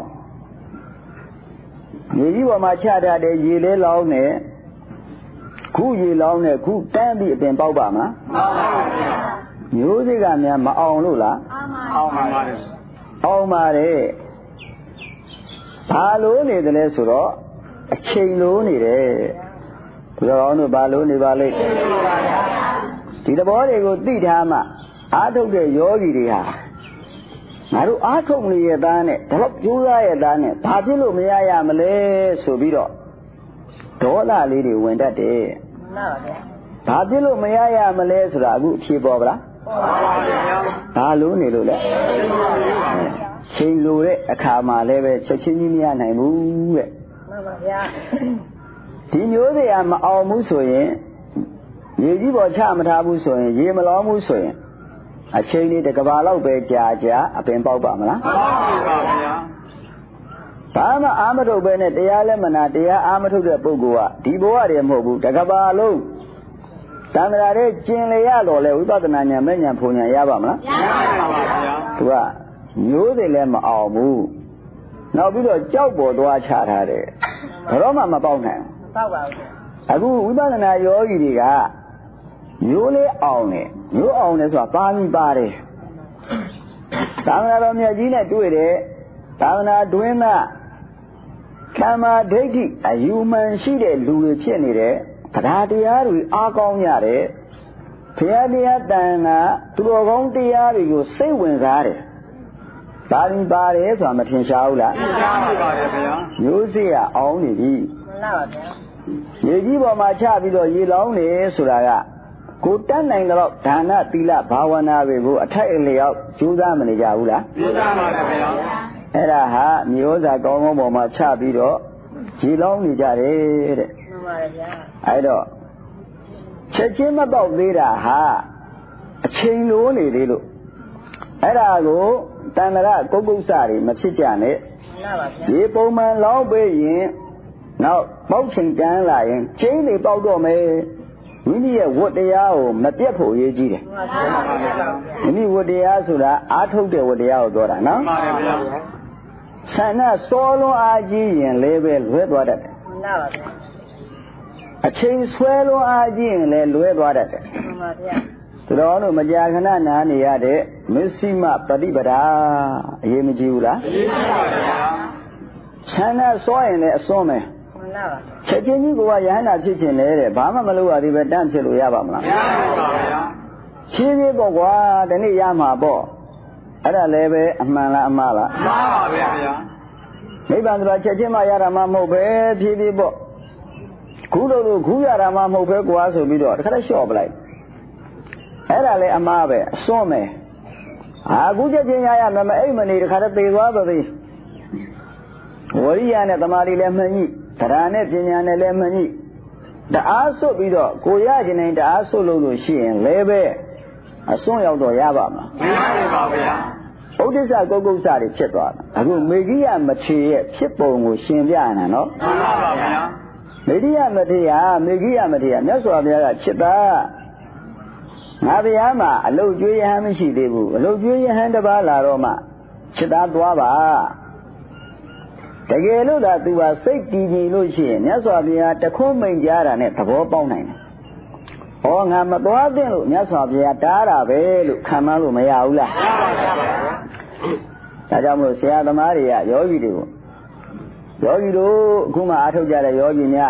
မြေကြီးပေါ်မှာချထားတဲ့ရေလဲလောင်းနဲ့ခုရေလောင်းနဲ့ခုတန်းပြီးအပင်ပေါက်ပါမလားမှန်ပါဗျာမျိုးစိတ်ကများမအောင်လို့လားအောင်ပါပါတယ်အောင်ပါတယ်ဘာလို့နေတယ်လဲဆိုတော့အချိန်လို့နေတယ်ဘုရားအောင်တို့ဘာလို့နေပါလိမ့်ဒီသဘောတွေကိုသိထားမှအားထုတ်တဲ့ယောဂီတွေဟာငါတို့အားထုတ်နေရသားနဲ့ဒါတော့ကြိုးစားရသားနဲ့ဘာဖြစ်လို့မရရမလဲဆိုပြီးတော့ဒေါသလေးတွေဝင်တတ်တယ်မှန်ပါဗျာဘာဖြစ်လို့မရရမလဲဆိုတာအခုအဖြေပေါ်ပါလားပေါ်ပါဗျာဘာလို့နေလို့လဲချိန်လိုတဲ့အခါမှာလည်းပဲချက်ချင်းကြီးမရနိုင်ဘူးတဲ့မှန်ပါဗျာဒီမျိုးစရာမအောင်ဘူးဆိုရင်ရေကြီးပေါ်ချမထားဘူးဆိုရင်ရေမလောဘူးဆိုရင်အချိန်လေးတစ်ကဘာလောက်ပဲကြာအပင်ပေါက်ပါမလားပေါက်ပါဗျာဘာမှအာမထုတ်ပဲနဲ့တရားလည်းမနာတရားအာမထုတ်တဲ့ပုဂ္ဂိုလ်ကဒီဘဝတည်းမဟုတ်ဘူးတစ်ကဘာလုံးသံဃာတဲ့ကျင်လေရတော့လေဝိပဿနာဉာဏ်မဲ့ဉာဏ်ဖုန်ဉာဏ်ရပါမလားရပါပါဗျာသူကမျိုးစိလည်းမအောင်ဘူးနောက်ပြီးတော့ကြောက်ပေါ်သွားချထားတယ်ဘယ်တော့မှမပေါက်နိုင်ဘူးပေါက်ပါဘူးအခုဝိပဿနာယောဂီတွေကမျိုးလေးအောင်တယ်မျိုးအောင်တယ်ဆိုတာပါမီပါတယ်သာသနာတော်မြတ်ကြီးနဲ့တွေ့တယ်သာသနာတွင်းကသမ္မာဒိဋ္ဌိအယူမှန်ရှိတဲ့လူတွေဖြစ်နေတယ်တရားတရားတွေအားကောင်းရတယ်ဘုရားတရားတန်ခါသူတော်ကောင်းတရားတွေကိုစိတ်ဝင်စားတယ်ပါမီပါတယ်ဆိုတာမထင်ရှားဘူးလားထင်ရှားပါပါတယ်ဗျာမျိုးစေ့ကအောင်နေပြီမှန်ပါဗျာရေကြီးပေါ်မှာချပြီးတော့ရေလောင်းနေဆိုတာကကိုတတ်နိုင်တော့ဒါနသီလဘာဝနာတွေကိုအထိုက်အလျောက်ကြိုးစားမနေကြဘူးလားကြိုးစားပါဗျာအဲ့ဒါဟာမျိုးစားကောင်းကောင်းပေါ်မှာချပြီးတော့ရေလောင်းနေကြတယ်တဲ့မှန်ပါဗျာအဲ့တော့ချက်ချင်းမပေါက်သေးတာဟာအချိန်လိုနေသေးလို့အဲ့ဒါကိုတဏ္ဍရကုက္ကုဆတွေမဖြစ်ကြနဲ့မှန်ပါဗျာရေပုံမှန်လောင်းပေးရင်နောက်ပေါက်ချိန်တန်းလာရင်ချင်းတွေပေါက်တော့မယ်မိမိရဲ့ဝတ္တရားကိုမပြတ်ဖို့အရေးကြီးတယ်မိမိဝတ္တရားဆိုတာအားထုတ်တဲ့ဝတ္တရားကိုပြောတာနော်မှန်ပါဗျာဆန္ဒစောလွန်အားကြီးရင်လည်းပဲလွဲသွားတတ်တယ်မှန်ပါဗျာအချိန်ဆွဲလွန်အားကြီးရင်လည်းလွဲသွားတတ်တယ်မှန်ပါဗျာသူတော်တို့မကြာခဏနားနေရတဲ့မစ္စည်းမပฏิပဒါအရေးမကြီးဘူးလားအရေးကြီးပါဗျာဆန္ဒစောရင်လည်းအစွန်းမယ်ချက်ချင်းကြီးကရဟန္တာဖြစ်ခြင်းလေတဲ့ဘာမှမလုပ်ရသေးပဲတန့်ဖြစ်လို့ရပါမလားမရပါဘူးဗျာဖြည်းဖြည်းပေါ့ကွာဒီနေ့ရမှာပေါ့အဲ့ဒါလည်းပဲအမှန်လားအမှားလားမှန်ပါဗျာနိဗ္ဗာန်ဆိုတာချက်ချင်းမှရတာမှမဟုတ်ပဲဖြည်းဖြည်းပေါ့ခုလို့ခုရတာမှမဟုတ်ပဲကွာဆိုပြီးတော့တခါတည်းလျှော့ပလိုက်အဲ့ဒါလည်းအမှားပဲအစွန်းမယ်အခုချက်ချင်းရမယ်မအိမ်မနေတခါတည်းသေသွားပါသေးဝရိယနဲ့သမာဓိလည်းမှန်ကြီးတရားနဲ့ပညာနဲ့လည်းမညှိတအားစွတ်ပြီးတော့ကိုရခြင်းနဲ့တအားစွတ်လို့ရှိရင်လည်းပဲအစွန်းရောက်တော့ရပါမှာမရပါဘူးဗျာဥဒိစ္စကုက္ကုဆတွေဖြစ်သွားတာအခုမေဂိယမထေရဲ့ဖြစ်ပုံကိုရှင်ပြရနာနော်မှန်ပါပါဗျာမေဂိယမထေဟာမြတ်စွာဘုရားကချစ်တာငါဘုရားမှာအလုတ်ကျွေးရဟန်းမရှိသေးဘူးအလုတ်ကျွေးရဟန်းတစ်ပါးလာတော့မှချစ်သားသွားပါတကယ်လို့သာသူဟာစိတ်တည်ကြည်လို့ရှိရင်မြတ်စွာဘုရားတခွန်းမိန်ကြားတာနဲ့သဘောပေါက်နိုင်တယ်။ဟောငါမသွားသင့်လို့မြတ်စွာဘုရားတားတာပဲလို့ခံမှန်းလို့မရဘူးလား။ဒါကြောင့်မို့ဆရာသမားတွေကယောဂီတို့အခုမှအားထုတ်ကြတဲ့ယောဂီများ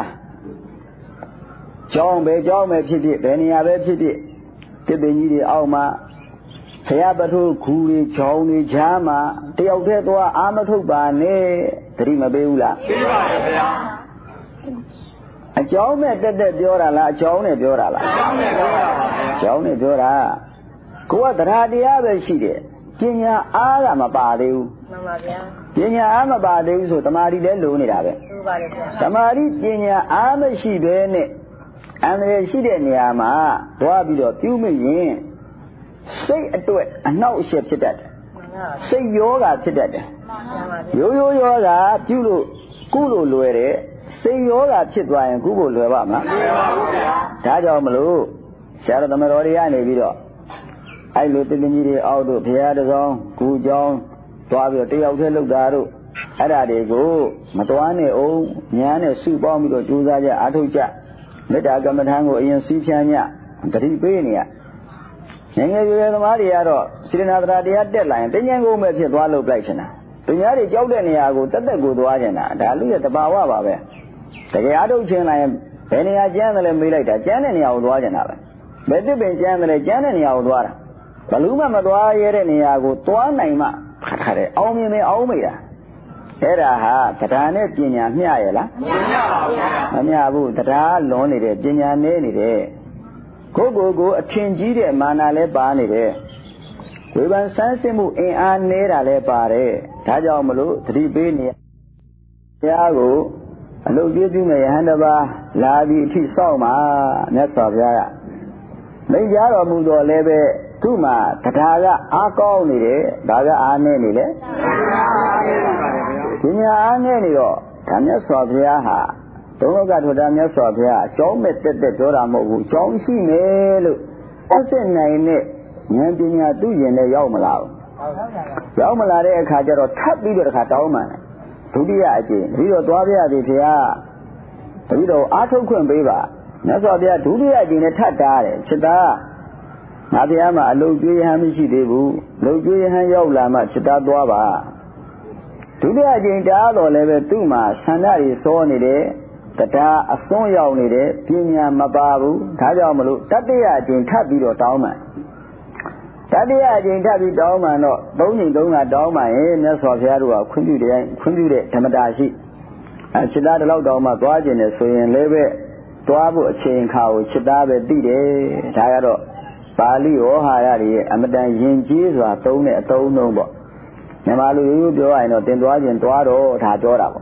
ကြောင်းပဲဖြစ်ဖြစ်ဘယ်နေရာပဲဖြစ်ဖြစ်တစ်ပင်ကြီးတွေအောက်မှာဆရာပထုခူတွေချောင်းတွေချားမှာတယောက်တည်းသွားအာမထုတ်ပါနဲ့သတိမပေးဘူးလားပေးပါရဲ့ဗျာအကြောင်းနဲ့တက်ပြောတာလားအကြောင်းနဲ့ပြောတာလားအကြောင်းနဲ့ပြောတာပါဗျာအကြောင်းနဲ့ပြောတာကိုကတရားတရားပဲရှိတယ်ပညာအားကမပါသေးဘူးမှန်ပါဗျာပညာအားမပါသေးဘူးဆိုတမာတိလည်းလိုနေတာပဲလိုပါတယ်ဗျာတမာတိပညာအားမရှိဘဲနဲ့အန္တရာယ်ရှိတဲ့နေရာမှာသွားပြီးတော့ပြုမိရင်စိတ်အတွက်အနှောက်အယှက်ဖြစ်တတ်တယ်စိတ်ယောဂဖြစ်တတ်တယ်ရိုးယောဂပြုလို့ကုလို့လွယ်တယ်စိတ်ယောဂဖြစ်သွားရင်ကုဖို့လွယ်ပါမလားမလွယ်ပါဘူးဗျာဒါကြောင့်မလို့ဆရာတော်သမတော်တွေကနေပြီးတော့အဲ့လိုတင်းကြီးတွေအောက်တို့ဘုရားတကောင်ကူကြောင်းသွားပြီးတော့တယောက်တည်းလောက်တာတို့အဲ့ဒါတွေကိုမတော်နဲ့အောင်ညာနဲ့စုပေါင်းပြီးတော့ကြိုးစားကြအားထုတ်ကြမေတ္တာကမ္မထာကိုအရင်စီးဖြန်းညတတိပေးနေရငယ်ငယ်ရွယ်သမားတွေကတော့စေတနာတရားတက်လာရင်တင်းငယ်ကုန်ပဲဖြစ်သွားလို့လိုက်ချင်တာသူများတွေကြောက်တဲ့နေရာကိုတက်ကိုသွားချင်တာဒါလူရဲ့တဘာဝပါပဲတကယ်အားထုတ်ခြင်းလိုက်ရင်ဘယ်နေရာကျမ်းတယ်လဲမေးလိုက်တာကျမ်းတဲ့နေရာကိုသွားချင်တာပဲဘယ်တစ်ပင်ကျမ်းတယ်လဲကျမ်းတဲ့နေရာကိုသွားတာဘလူးမှမသွားရတဲ့နေရာကိုသွားနိုင်မှခါခါတဲ့အောင်မြင်မအောင်မိတာအဲ့ဒါဟာတရားနဲ့ပညာမျှရလားမမျှပါဘူးမမျှဘူးတရားလွန်နေတယ်ပညာနည်းနေတယ်ကိုအထင်ကြီးတဲ့မာနလည်းပါနေတယ်ဝေဖန်ဆန်းစစ်မှုအင်အားနည်းတာလည်းပါတယ်ဒါကြောင့်မလို့သတိပေးနေတရားကိုအလုပ်ကျေးဇူးနဲ့ယဟန်တစ်ပါးလာပြီးအထိစောင့်မှာမြတ်စွာဘုရားကမိန့်ကြားတော်မူတော်လည်းပဲသူ့မှာတရားကအားကောင်းနေတယ်ဒါကအားနည်းနေလေဒီညာအားနည်းနေတော့ဒါမြတ်စွာဘုရားဟာသုံးလောကထွတ်တာမြတ်စွာဘုရားအကြောင်းမဲ့တက်ပြောတာမဟုတ်ဘူးအကြောင်းရှိမယ်လို့အစစ်နိုင်နဲ့ဉာဏ်ပညာသူ့ရင်လည်းရောက်မလာဘူးရောက်မလာတဲ့အခါကျတော့ထပ်ပြီးတော့တစ်ခါတောင်းပန်တယ်ဒုတိယအကျင့်ပြီးတော့သွားပြရသည်ဘုရားတပည့်တော်အားထုတ်ခွင့်ပေးပါမြတ်စွာဘုရားဒုတိယအကျင့်နဲ့ထပ်တားတယ်စစ်သားငါဘုရားမှာအလုပ်ကျွေးရဟန်းမရှိသေးဘူးအလုပ်ကျွေးရဟန်းရောက်လာမှစစ်သားသွားပါဒုတိယအကျင့်တားတော့လည်းပဲသူ့မှာဆန္ဒတွေစောနေတယ်တရားအစွန်းရောက်နေတယ်ပညာမပါဘူးဒါကြောင့်မလို့တတိယအကျင့်ထပ်ပြီးတော့တောင်းပန်တတိယအကျင့်ထပ်ပြီးတောင်းပန်တော့သုံးချိန်သုံးကတောင်းပန်ရင်မြတ်စွာဘုရားတို့ကခွင့်ပြုတဲ့ဓမ္မတာရှိစစ်သားတလောက်တောင်းမှသွားခြင်းနဲ့ဆိုရင်လည်းပဲသွားဖို့အချိန်ခါကိုစစ်သားပဲသိတယ်ဒါကတော့ပါဠိဝေါဟာရတွေရဲ့အမတန်ယဉ်ကျေးစွာသုံးတဲ့အသုံးနှုန်းပေါ့မြန်မာလူရိုးရိုးပြောရရင်တော့တင်သွားခြင်းသွားတော့ဒါပြောတာပေါ့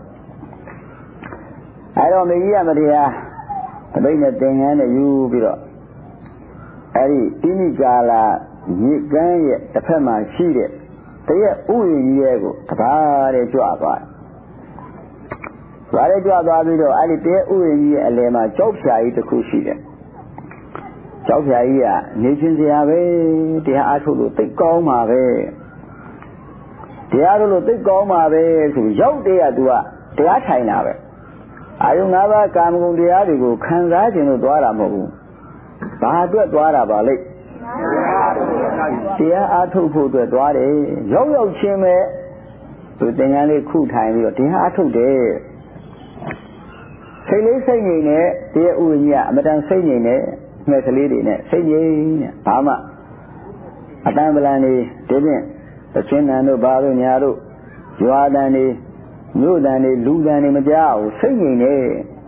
အဲတော့မေကြီးရမတရားတပိတ်နဲ့သင်္ကန်းနဲ့ယူပြီးတော့အဲဒီဣမိကာလာမြစ်ကမ်းရဲ့တစ်ဖက်မှာရှိတဲ့တရက်ဥယျာဉ်ကြီးရဲ့ကိုတပါးတဲ့ကြွသွားတယ်ကြွသွားပြီးတော့အဲဒီတရက်ဥယျာဉ်ကြီးရဲ့အလယ်မှာကြောက်ဖြာကြီးတစ်ခုရှိတယ်ကြောက်ဖြာကြီးကနေချင်းစရာပဲတရားအားထုတ်လို့သိကောင်းပါပဲတရားလို့သိကောင်းပါပဲဆိုရောက်တဲ့ကသူကတရားထိုင်တာပဲအာယု၅ပါးကာမဂုဏ်တရားတွေကိုခံစားခြင်းလို့သွားတာမဟုတ်ဘူးဘာအတွက်သွားတာပါလိမ့်တရားအားထုတ်ဖို့အတွက်သွားတယ်ရောက်ချင်းပဲသူသင်္ကန်းလေးခုထိုင်ပြီးတော့တရားအားထုတ်တယ်စိတ်လေးစိတ်ငြိမ်နဲ့တရားဥညအမတန်စိတ်ငြိမ်နဲ့ငှက်ကလေးတွေနဲ့စိတ်ငြိမ်နဲ့ဘာမှအတန်ပလန်နေဒီဖြင့်သချင်းတန်တို့ဘာတို့ညာတို့ရွာတန်တွေမြို့တန်တွေလူတန်တွေမကြောက်စိတ်ငြိမ်နေ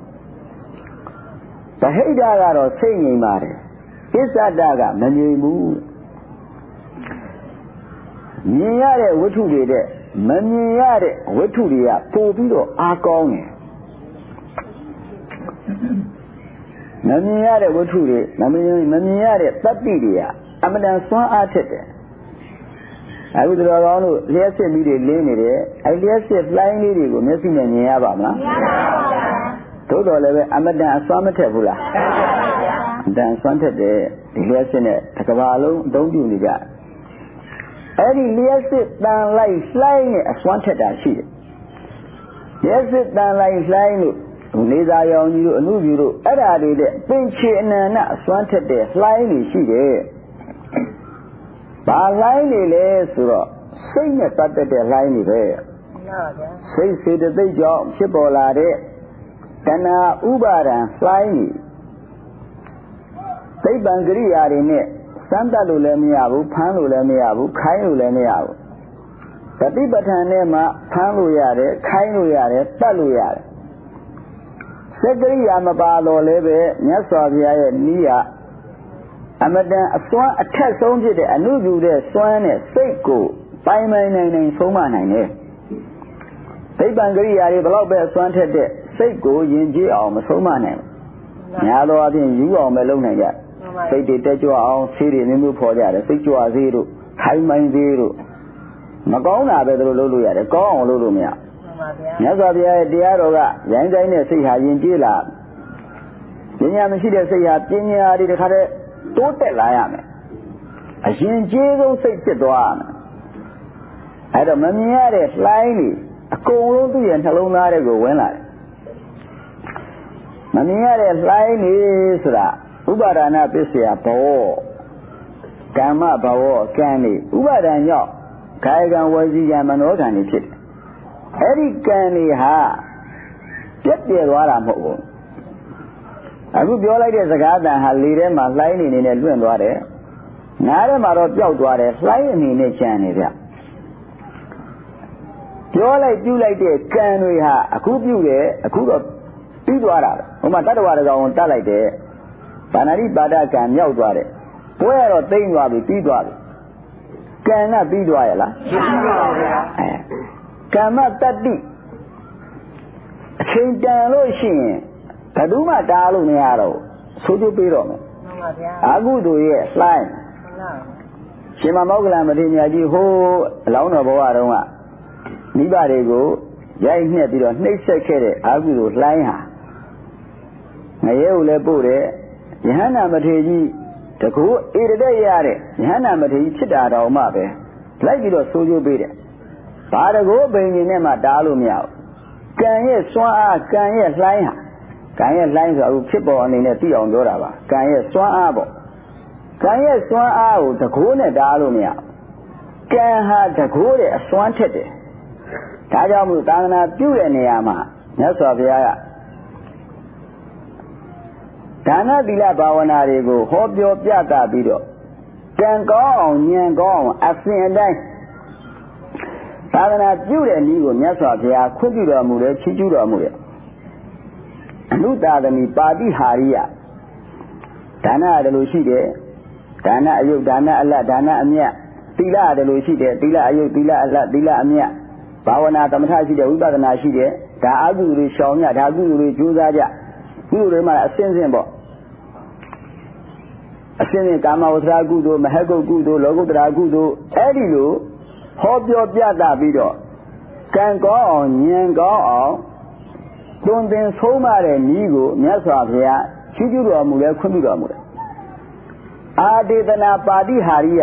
တဟိတကတော့စိတ်ငြိမ်ပါတယ်အစ္ဆဒကမငြိမ်ဘူးမြင်ရတဲ့ဝတ္ထုတွေတဲ့မမြင်ရတဲ့ဝတ္ထုတွေကပို့ပြီးတော့အားကောင်းတယ်မမြင်ရတဲ့ဝတ္ထုတွေမမြင်ရတဲ့တတ္တိတွေကအမှန်တန်စွမ်းအားထက်တယ်အခုတော်ကောင်းတို့လျှက်စစ်မိတွေလင်းနေတယ်အဲလျှက်စစ်လှိုင်းလေးတွေကိုမျက်စိနဲ့မြင်ရပါမလားမြင်ရပါဘူးဗျာသို့တော်လည်းပဲအမတန်အစွမ်းမထက်ဘူးလားထက်ပါဗျာအတန်စွမ်းထက်တယ်ဒီလျှက်စစ်နဲ့တစ်ကမ္ဘာလုံးအသုံးပြုနေကြအဲ့ဒီလျှက်စစ်တန်လိုက်လှိုင်းနဲ့အစွမ်းထက်တာရှိတယ်လျှက်စစ်တန်လိုက်လှိုင်းလို့နေသာရောင်ကြီးတို့အနုပြူတို့အဲ့ဓာတွေတဲ့ပင်ချေအနန္တအစွမ်းထက်တဲ့လှိုင်းတွေရှိတယ်ဘာလှိုင်းနေလဲဆိုတော့စိတ်နဲ့ပတ်သက်တဲ့လှိုင်းတွေပဲစိတ်စေတသိက်ကြောင့်ဖြစ်ပေါ်လာတဲ့တဏှာဥပါဒံလှိုင်းတွေသိပ္ပံကရိယာတွေနဲ့စမ်းတတ်လို့လည်းမရဘူးဖမ်းလို့လည်းမရဘူးခိုင်းလို့လည်းမရဘူးတတိပဋ္ဌာန်နဲ့မှဖမ်းလို့ရတယ်ခိုင်းလို့ရတယ်တတ်လို့ရတယ်စက်ကရိယာမပါတော့လည်းပဲမြတ်စွာဘုရားရဲ့နိယအမတန်အစွမ်းအထက်ဆုံးဖြစ်တဲ့အနုပြုတဲ့စွမ်းနဲ့စိတ်ကိုပိုင်နိုင်ဆုံးမနိုင်တယ်။သိပ္ပံကရိယာတွေဘလောက်ပဲအစွမ်းထက်တဲ့စိတ်ကိုယဉ်ကျေးအောင်မဆုံးမနိုင်ဘူး။များသောအားဖြင့်ယူအောင်ပဲလုပ်နိုင်ကြ။စိတ်တွေတက်ကြွအောင်ဆေးတွေမျိုးဖော်ကြတယ်စိတ်ကြွဆေးတို့ခိုင်းမိုင်းဆေးတို့မကောင်းတာပဲသူတို့လုပ်လို့ရတယ်ကောင်းအောင်လုပ်လို့မရဘူး။မြတ်စွာဘုရားရဲ့တရားတော်ကရိုင်းတိုင်းတဲ့စိတ်ဟာယဉ်ကျေးလာပညာမရှိတဲ့စိတ်ဟာပညာတွေတခါတည်းတိုးတက်လာရမယ်အရင်ကျေးဆုံးစိတ်ဖြစ်သွားရမယ်အဲ့တော့မမြင်ရတဲ့လှိုင်းတွေအကုန်လုံးသူ့ရဲ့နှလုံးသားတွေကိုဝင်လာတယ်မမြင်ရတဲ့လှိုင်းတွေဆိုတာဥပါဒနာပစ္စယဘဝကမ္မဘဝကံတွေဥပါဒဏ်ကြောင့်ကာယကံဝစီကံမနောကံတွေဖြစ်တယ်အဲ့ဒီကံတွေဟာပြည့်ပြည့်သွားတာမဟုတ်ဘူးအခုပြောလိုက်တဲ့စကားတန်ဟာလေထဲမှာလှိုင်းနေနဲ့လွင့်သွားတယ်နားထဲမှာတော့ပျောက်သွားတယ်လှိုင်းအနေနဲ့ကျန်နေဗျပြောလိုက်ပြုလိုက်တဲ့ကံတွေဟာအခုပြုတယ်အခုတော့ပြီးသွားတာဟိုမှာတတ္တဝါကောင်ကိုတတ်လိုက်တယ်ဗာဏာတိပါဒကံမြောက်သွားတယ်ပွဲကတော့သိမ့်သွားပြီပြီးသွားပြီကံကပြီးသွားရဲ့လားပြီးပါပါဗျာကမ္မတတ္တိအချိန်တန်လို့ရှိရင်ဘယ်သူမှတားလို့မရတော့ဆိုးကျိုးပေးတော့မယ်အာဟုသူရဲ့လှိုင်းရှင်မမောက္ကလမထေရမြတ်ကြီးဟိုးအလောင်းတော်ဘဝတုန်းကမိဘတွေကိုရိုက်နှက်ပြီးတော့နှိပ်စက်ခဲ့တဲ့အာဟုသူလှိုင်းဟာငရဲကိုလည်းပို့တယ်ယဟန္တာမထေရကြီးတကူဧရတဲ့ရတဲ့ယဟန္တာမထေရကြီးဖြစ်တာတော်မှပဲလိုက်ပြီးတော့ဆိုးကျိုးပေးတယ်ဘာတကူဘိန်ကြီးနဲ့မှတားလို့မရဘူးကံရဲ့စွမ်းအားကံရဲ့လှိုင်းဟာကံရဲ့လှိုင်းဆိုအခုဖြစ်ပေါ်အနေနဲ့သိအောင်ပြောတာပါကံရဲ့စွမ်းအားပေါ့ကံရဲ့စွမ်းအားကိုတကိုးနဲ့တားလို့မရကံဟာတကိုးတဲ့အစွမ်းထက်တယ်ဒါကြောင့်မို့သာသနာပြုတဲ့နေရာမှာမြတ်စွာဘုရားကဒါနသီလဘာဝနာတွေကိုဟောပြောပြသပြီးတော့ကံကောင်းအောင်ဉာဏ်ကောင်းအောင်အစဉ်အတိုင်းသာသနာပြုတဲ့နည်းကိုမြတ်စွာဘုရားခွင့်ပြုတော်မူတယ်ချီးကျူးတော်မူတယ်အနုတာသမီပါတိဟာရိယဒါနရတယ်လို့ရှိတယ်ဒါနအယုတ်ဒါနအလတ်ဒါနအမြတ်သီလရတယ်လို့ရှိတယ်သီလအယုတ်သီလအလတ်သီလအမြတ်ဘာဝနာသမထရှိတယ်ဝိပဿနာရှိတယ်ဒါအကုသိုလ်တွေရှောင်ရဒါအကုသိုလ်တွေကြိုးစားကြကုသိုလ်တွေမှာအစဉ်စဉ်ပေါ့အစဉ်စဉ်ကာမဝတ္တရာကုသိုလ်မဟကုတ်ကုသိုလ်လောကုတ္တရာကုသိုလ်အဲ့ဒီလိုဟောပြောပြသပြီးတော့ကံကောင်းအောင်ဉာဏ်ကောင်းအောင်တွင်တင်ဆုံးမတဲ့နည်းကိုမြတ်စွာဘုရားချီးကျူးတော်မူလဲခွင့်ပြုတော်မူတယ်အာဒေသနာပါတိဟာရိယ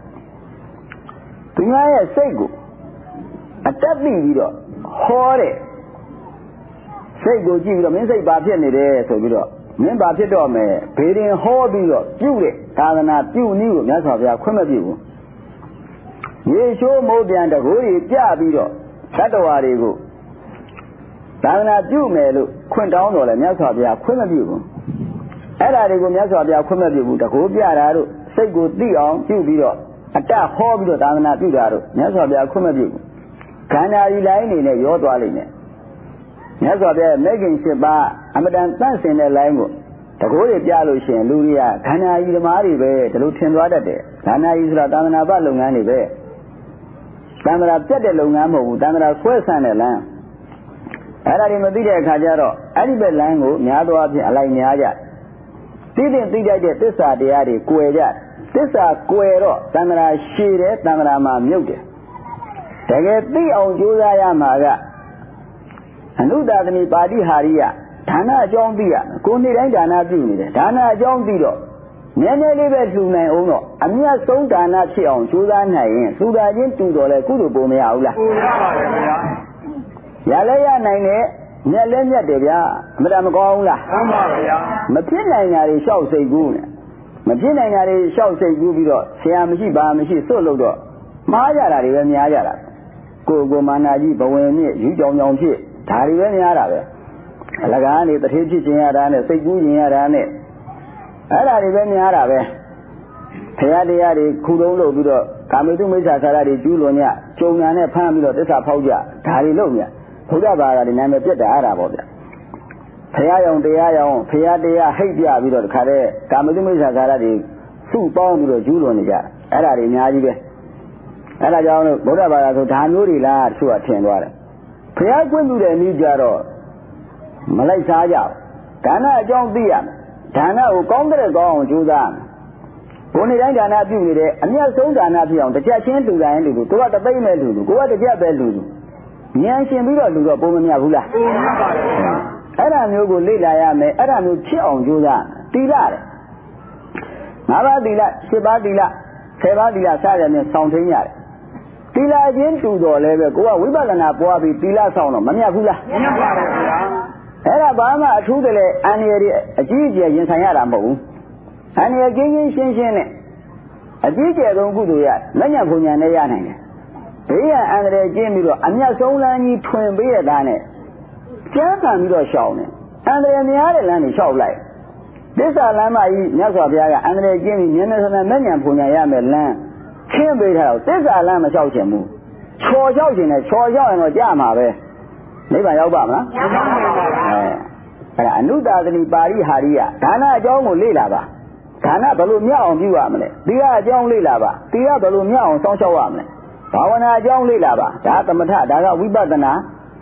သူများရဲ့စိတ်ကိုအတက်သိပြီးတော့ဟောတဲ့စိတ်ကိုကြည့်ပြီးတော့မင်းစိတ်ဘာဖြစ်နေတယ်ဆိုပြီးတော့မင်းဘာဖြစ်တော့မယ်ဘေးရင်ဟောပြီးတော့ပြုတဲ့သာသနာပြုနည်းကိုမြတ်စွာဘုရားခွင့်မပြုဘူးရေချိုးမိုးပြန်တကိုးကြီးကြပြီးတော့သတ္တဝါတွေကိုသာသနာပြုမယ်လို့ခွင့်တောင်းတော်လဲမြတ်စွာဘုရားခွင့်မပြုဘူးအဲ့ဒါတွေကိုမြတ်စွာဘုရားခွင့်မပြုဘူးတကိုးပြတာတို့စိတ်ကိုသိအောင်ပြုပြီးတော့အတဟောပြီးတော့သာသနာပြုတာတို့မြတ်စွာဘုရားခွင့်မပြုဘူးခန္ဓာကြီးလိုင်းနေနဲ့ရောသွားလိမ့်မယ်မြတ်စွာဘုရားမဲ့ခင်၈ပါးအမတန်တန့်စင်တဲ့လိုင်းကိုတကိုးတွေပြလို့ရှိရင်လူတွေကခန္ဓာကြီးဓမ္မတွေပဲဒီလိုထင်သွားတတ်တယ်ခန္ဓာကြီးဆိုတာသာသနာ့ဘလုပ်ငန်းတွေပဲသံဃာပြတ်တဲ့လုပ်ငန်းမဟုတ်ဘူးသံဃာဆွဲဆန့်တဲ့လမ်းအဲ့ဒါတွေမသိတဲ့အခါကျတော့အဲ့ဒီဘက်လမ်းကိုများသောအားဖြင့်အလိုက်များကြသိတဲ့သိတတ်တဲ့သစ္စာတရားတွေကွယ်ကြသစ္စာကွယ်တော့သံဃာရှည်တယ်သံဃာမှာမြုပ်တယ်တကယ်သိအောင်ကြိုးစားရမှာကအနုတာသမီပါတိဟာရိယဒါနအကြောင်းသိရကိုယ်နေ့တိုင်းဒါနပြုနေတယ်ဒါနအကြောင်းသိတော့နည်းနည်းလေးပဲလှူနိုင်အောင်တော့အမြတ်ဆုံးဒါနဖြစ်အောင်ကြိုးစားနိုင်ရင်လှူတာချင်းတူတော်လဲကုသိုလ်ပုံမရဘူးလားပုံရပါတယ်ဗျာရလဲရနိုင်တယ်မြတ်လဲမြတ်တယ်ဗျာအမှန်တမကောင်းဘူးလားမှန်ပါဗျာမဖြစ်နိုင်တာတွေလျှောက်စိတ်ကူးနဲ့မဖြစ်နိုင်တာတွေလျှောက်စိတ်ကူးပြီးတော့ဆရာမရှိဘာမရှိစွတ်လို့တော့မှားကြတာတွေပဲများကြတာကိုမာနာကြီးဘဝင်မြင့်ယူကြောင်ကြောင်ဖြစ်ဒါတွေပဲများတာပဲအလကားနေတထေးဖြစ်ခြင်းရတာနဲ့စိတ်ကူးခြင်းရတာနဲ့အဲ့ဒါတွေပဲများတာပဲဘုရားတရားတွေခုတုံးလုပ်ပြီးတော့ကာမိတုမိစ္ဆာစာရတွေကျူးလွန်ညကျုံညာနဲ့ဖမ်းပြီးတော့သစ္စာဖောက်ကြဒါတွေလုပ်ညဘုရားဘာသာတွေနာမည်ပြတ်တာအဲ့ဒါပေါ့ဗျဘုရားရောင်တရားရောင်ဘုရားတရားဟိတ်ပြပြီးတော့တခါတည်းကာမိတုမိစ္ဆာစာရတွေစုပေါင်းပြီးတော့ကျူးလွန်နေကြအဲ့ဒါတွေအများကြီးပဲအဲ့ဒါကြောင့်လို့ဘုရားဘာသာဆိုဒါမျိုးတွေလားတချို့ကထင်သွားတယ်ဘုရားကွင့်ပြုတဲ့နည်းကြတော့မလိုက်စားကြဘူးဒါနအကြောင်းသိရမယ်ဒါနကိုကောင်းတဲ့ကောင်းအောင်ကြိုးစားမယ်ဘုန်းကြီးတိုင်းဒါနပြုနေတယ်အမြတ်ဆုံးဒါနဖြစ်အောင်တစ်ချက်ချင်းတူတိုင်းတူကိုကတသိမ့်မဲ့လူကိုကတစ်ချက်ပဲလူဉာဏ်ရှင်ပြီးတော့လူတော့ပုံမမြတ်ဘူးလားပုံမြတ်ပါဘူးအဲ့ဒါမျိုးကိုလေ့လာရမယ်အဲ့ဒါမျိုးဖြစ်အောင်ကြိုးစားသီလတယ်၅ပါးသီလ၈ပါးသီလ၁၀ပါးသီလစရမယ်စောင့်သိမ်းရတယ်သီလချင်းတူတော်လဲပဲကိုကဝိပဿနာပွားပြီးသီလဆောင်တော့မမြတ်ဘူးလားမမြတ်ပါဘူးဗျာအဲ့ဒါဘာမှအထူးတလဲအန္တရာယ်အကြီးအကျယ်ရင်ဆိုင်ရတာမဟုတ်ဘူးအန္တရာယ်ကြီးကြီးရှင်းရှင်းနဲ့အကြီးကျယ်ဆုံးကုသိုလ်ရလက်ညှပ်ပုံညာနဲ့ရနိုင်တယ်ဘေးရန်အန္တရာယ်ကျင်းပြီးတော့အမြတ်ဆုံးလမ်းကြီးထွင်ပေးရတာနဲ့ကျမ်းခံပြီးတော့ရှောင်တယ်အန္တရာယ်များတဲ့လမ်းကိုရှောက်လိုက်သစ္စာလမ်းမကြီးမြတ်စွာဘုရားကအန္တရာယ်ကျင်းပြီးဉာဏ်နဲ့ဆန္ဒလက်ညှပ်ပုံညာရမယ်လမ်းခင်းပေးထားတော့သစ္စာလမ်းမလျှောက်ချင်ဘူးချော်လျှောက်ချင်တယ်ချော်လျှောက်ရင်တော့ကြာမှာပဲနိဗ္ဗာန်ရောက်ပါမလားရောက်ပါပါဘုရားအဲ့ဒါအနုတာသတိပါရိဟာရိယဒါနအကြောင်းကိုလေ့လာပါဒါနဘယ်လိုမြောက်အောင်ပြုရမလဲသီလအကြောင်းလေ့လာပါသီလဘယ်လိုမြောက်အောင်စောင့်ရှောက်ရမလဲဘာဝနာအကြောင်းလေ့လာပါဒါသမထဒါကဝိပဿနာ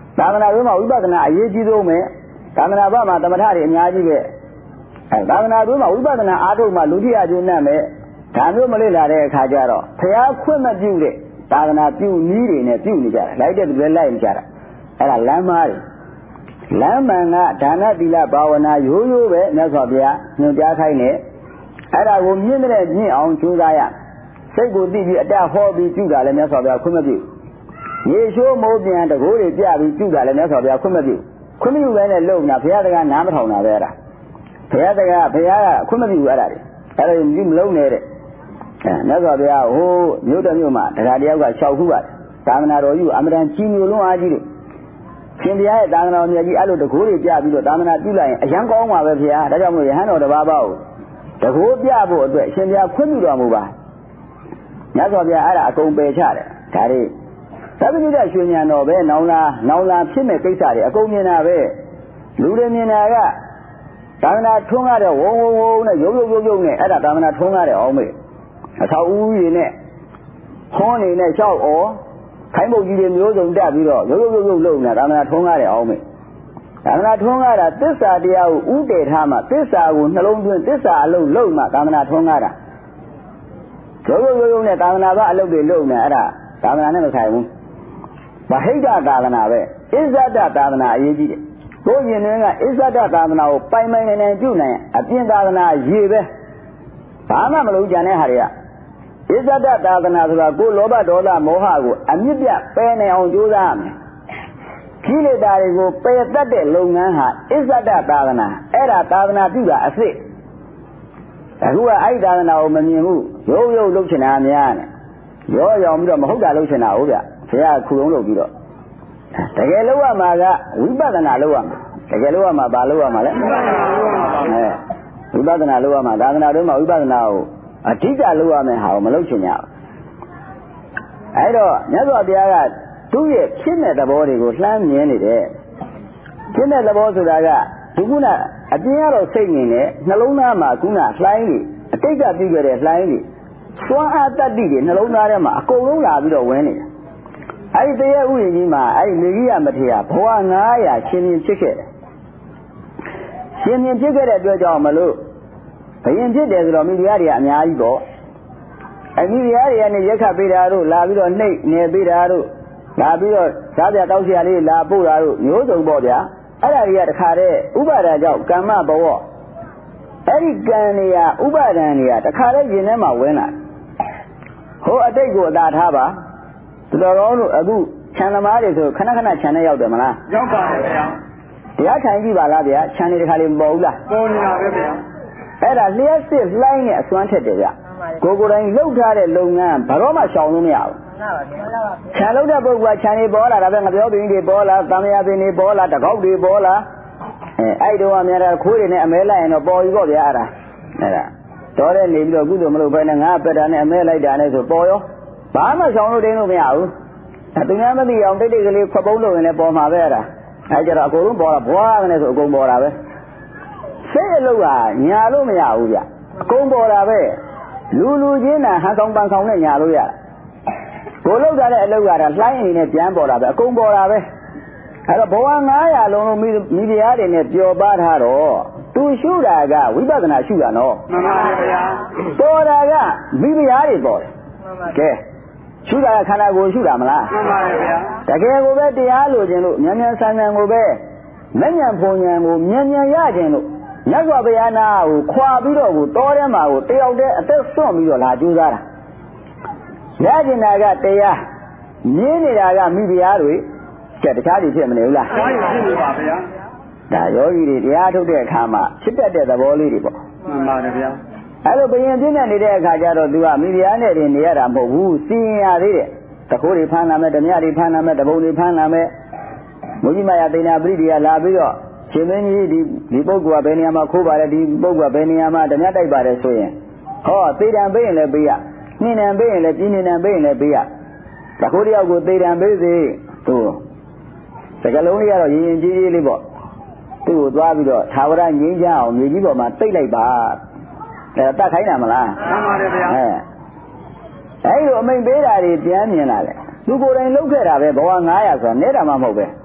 သာသနာ့ဘုမှာဝိပဿနာအရေးကြီးဆုံးပဲသာသနာ့ဘမှာသမထတွေအများကြီးပဲသာသနာ့ဘုမှာဝိပဿနာအားထုတ်မှလူတိအကျိုးနဲ့မဲ့ဒါမျိုးမလေ့လာတဲ့အခါကျတော့ဘုရားခွင့်မပြုတဲ့သာသနာပြုနည်းတွေနဲ့ပြုနေကြတာလိုက်တဲ့တွေလိုက်နေကြတာအဲ့ဒါလမ်းမားတွေလမ်းမှန်ကဒါနသီလဘာဝနာရိုးရိုးပဲမြတ်စွာဘုရားညွှန်ကြားခိုင်းတယ်အဲ့ဒါကိုမြင့်တဲ့မြင့်အောင်ကြိုးစားရစိတ်ကိုသိပြီးအတဟောပြီးပြုတာလည်းမြတ်စွာဘုရားခွင့်မပြုရေရှိုးမိုးပြန်တကိုးတွေပြပြီးပြုတာလည်းမြတ်စွာဘုရားခွင့်မပြုခွင့်မပြုပဲနဲ့လုံတာဘုရားတကားနားမထောင်တာပဲအဲ့ဒါဘုရားတကားဘုရားကခွင့်မပြုအဲ့ဒါတွေမလုံးနေတဲ့မြတ်စွာဘုရားဟိုမြို့တစ်မြို့မှာတရားတယောက်က6ခုပါတယ်သာသနာတော်ကြီးအမတန်ကြီးမျိုးလုံးအားကြီးတယ်ရှင်ဘုရားရဲ့သာသနာတော်မြတ်ကြီးအဲ့လိုတကိုးတွေပြပြီးတော့သာသနာပြုလိုက်ရင်အရန်ကောင်းပါပဲဘုရားဒါကြောင့်မို့ရဟန်းတော်တစ်ပါးပေါ့တကိုးပြဖို့အတွက်ရှင်ဘုရားခွင့်ပြုတော်မူပါမြတ်စွာဘုရားအဲ့ဒါအကုန်ပယ်ချတယ်ဒါတွေသဗ္ဗညုတရွှေဉာဏ်တော်ပဲနောင်လာဖြစ်မဲ့ကိစ္စတွေအကုန်မြင်တာပဲလူတွေမြင်တာကသာသနာထွန်းကားတဲ့ဝုံနဲ့ရုပ်နဲ့အဲ့ဒါသာသနာထွန်းကားတဲ့အောင်မေအထောက်ဦးကြီးနဲ့ခွန်းနေနဲ့လျှောက်ဩခိုင်းပုတ်ကြီးတွေမျိုးစုံတက်ပြီးတော့ရုပ်လုံနေတာသာသနာထွန်းကားတဲ့အောင်မေသာသနာထွန်းကားတာသစ္စာတရားကိုဥတည်ထားမှသစ္စာကိုနှလုံးသွင်းသစ္စာအလုံးလုံးမှသာသနာထွန်းကားတာရုပ်နဲ့သာသနာကအလုပ်တွေလုပ်နေအဲ့ဒါသာသနာနဲ့မဆိုင်ဘူးဗဟိတသာသနာပဲအစ္ဆဒသာသနာအရေးကြီးတယ်ကိုယ်ရှင်ကအစ္ဆဒသာသနာကိုပိုင်နိုင်ပြုနိုင်အပြင်သာသနာရေပဲဘာမှမလုပ်ကြတဲ့ဟာတွေကအစ္ဆဒသာသနာဆိုတာကိုယ်လောဘဒေါသမောဟကိုအမြင့်ပြပယ်နိုင်အောင်ကြိုးစားရမယ်ခိလေသာတွေကိုပယ်တတ်တဲ့လုပ်ငန်းဟာအစ္ဆဒသာသနာအဲ့ဒါသာသနာပြုတာအစ်စ်အခုကအဲ့ဒီသာသနာကိုမမြင်ဘူးရုပ်လုပ်ချင်တာများနဲ့ရောရောင်ပြီးတော့မဟုတ်တာလုပ်ချင်တာဟုတ်ဗျဘုရားခုလုံးလုပ်ပြီးတော့တကယ်လုပ်ရမှာကဝိပဿနာလုပ်ရမှာတကယ်လုပ်ရမှာဘာလုပ်ရမှာလဲဝိပဿနာလုပ်ရမှာသာသနာတော်မှာဝိပဿနာကိုအဓိကလုပ်ရမယ်ဟာကိုမလုပ်ချင်ကြဘူးအဲ့တော့မြတ်စွာဘုရားကသူ့ရဲ့ဖြစ်တဲ့သဘောတွေကိုလှမ်းမြင်နေတယ်ဖြစ်တဲ့သဘောဆိုတာကဒီကုနာအပြင်းရတော့စိတ်နေနဲ့နှလုံးသားမှာကုနာလှိုင်းတွေအတိတ်ကပြီးခဲ့တဲ့လှိုင်းတွေသွမ်းအားတတ္တိတွေနှလုံးသားထဲမှာအကုန်လုံးလာပြီးတော့ဝင်နေတယ်အဲ့ဒီတရားဥယျာဉ်ကြီးမှာအဲ့ဒီမေဂိယမထေရဘဝ900ရှင်မြင်ဖြစ်ခဲ့တယ်ရှင်မြင်ဖြစ်ခဲ့တဲ့အတွက်ကြောင့်မလို့ဘယင်ဖြစ်တယ်ဆိုတော့မိဖုရားတွေကအများကြီးပေါ့အမိဖုရားတွေကနေရက်ခတ်ပေးတာတို့လာပြီးတော့နှိပ်နေပေးတာတို့လာပြီးတော့စားပြတောက်ဆရာလေးလာပို့တာတို့မျိုးစုံပေါ့ဗျာအဲ့ဒါတွေကတခါတည်းဥပါဒာကြောင့်ကမ္မဘဝအဲ့ဒီကံတွေကဥပါဒံတွေကတခါတည်းရင်ထဲမှာဝင်လာဟိုအတိတ်ကိုအသာထားပါတော်တော်တို့အခုခြံသမားတွေဆိုခဏခြံနဲ့ရောက်တယ်မလားရောက်ပါတယ်ဗျာတရားထိုင်ကြည့်ပါလားဗျာခြံတွေတခါလေးမပေါ်ဘူးလားပေါ်နေတာပဲဗျာအဲ့ဒါလျှက်စစ်လှိုင်းနဲ့အစွမ်းထက်တယ်ဗျကိုယ်တိုင်လှုပ်ထားတဲ့လုပ်ငန်းဘာတော့မှရှောင်လို့မရဘူးခြံလှုပ်တဲ့ပုဂ္ဂိုလ်ကခြံတွေပေါ်လာတာပဲငပြောပင်တွေပေါ်လာသံဃာပင်တွေပေါ်လာတကောက်တွေပေါ်လာအဲ့တုန်းကများတာခိုးတွေနဲ့အမဲလိုက်ရင်တော့ပေါ်ပြီပေါ့ဗျာအဲ့ဒါတော်တဲ့နေပြီးတော့ကုသိုလ်မလုပ်ဘဲနဲ့ငါပက်တာနဲ့အမဲလိုက်တာနဲ့ဆိုပေါ်ရောဘာမှရှောင်လို့တင်းလို့မရဘူးသူများမသိအောင်တိတ်ကလေးခွက်ပုံးလို့ရင်လည်းပေါ်မှာပဲအဲ့ဒါအဲ့ကြတော့အကုန်လုံးပေါ်တာဘွားကနေဆိုအကုန်ပေါ်တာပဲစိတ်အလုပ်ကညာလို့မရဘူးဗျအကုန်ပေါ်တာပဲလူချင်းနဲ့ဟန်ဆောင်ပန်ဆောင်နဲ့ညာလို့ရကိုလောက်တာတဲ့အလုပ်ကတော့လှိုင်းအနေနဲ့ပြန်ပေါ်တာပဲအကုန်ပေါ်တာပဲအဲ့တော့ဘဝ900လုံးလုံးမိဖုရားတွေနဲ့ပျော်ပါထားတော့သူရှုတာကဝိပဿနာရှုတာနော်မှန်ပါဗျာပေါ်တာကမိဖုရားတွေပေါ်တယ်ကဲရှုတာကခန္ဓာကိုယ်ရှုတာမလားမှန်ပါဗျာတကယ်ကိုပဲတရားလိုခြင်းလို့မြန်ဆန်ကိုပဲမဉ္ဇဉ်ဖုန်ဉဏ်ကိုမြန်ရခြင်းလို့မြတ်စွာဘုရားနာကိုခွာပြီးတော့ကိုတောထဲမှာကိုတယောက်တည်းအသက်ဆွန့်ပြီးတော့လာကြိုးစားတာရကျင်တာကတရားမြင်နေတာကမိဖုရားတွေကျက်တခြားတွေဖြစ်မနေဘူးလားဟုတ်ပါဘူးပါဗျာဒါယောဂီတွေတရားထုတ်တဲ့အခါမှာဖြစ်တတ်တဲ့သဘောလေးတွေပေါ့မှန်ပါတယ်ဗျာအဲ့လိုဘယင်ပြင်းနေတဲ့အခါကျတော့သူကမိဖုရားနဲ့တင်နေရတာမဟုတ်ဘူးစီရင်ရသေးတယ်တခိုးတွေဖမ်းလာမယ်ဓမြတွေဖမ်းလာမယ်တပုံတွေဖမ်းလာမယ်မုကြီးမယသိနာပရိဒီကလာပြီးတော့ရှင်မင်းကြီးဒီပုဂ္ဂိုလ်ကဘယ်နေရာမှာခိုးပါတယ်ဒီပုဂ္ဂိုလ်ကဘယ်နေရာမှာဓမြတိုက်ပါတယ်ဆိုရင်ဟောသေတံပေးရင်လည်းပေးရနှင်းတံပေးရင်လည်းပြင်းနေတံပေးရင်လည်းပေးရတခိုးတယောက်ကိုသေတံပေးစေသူစကလုံးလေးကတော့ရင်ကြီးလေးပေါ့သူ့ကိုသွားပြီးတော့သာဝရငြိမ်းချမ်းအောင်မြေကြီးပေါ်မှာတိတ်လိုက်ပါတတ်ခိုင်းတာမလားမှန်ပါတယ်ဗျာအဲ့လိုအမိန်ပေးတာတွေပြန်မြင်လာတယ်သူကိုယ်တိုင်လုပ်ခဲ့တာပဲဘဝ900ဆိုတာနဲတာမှမဟုတ်ပဲ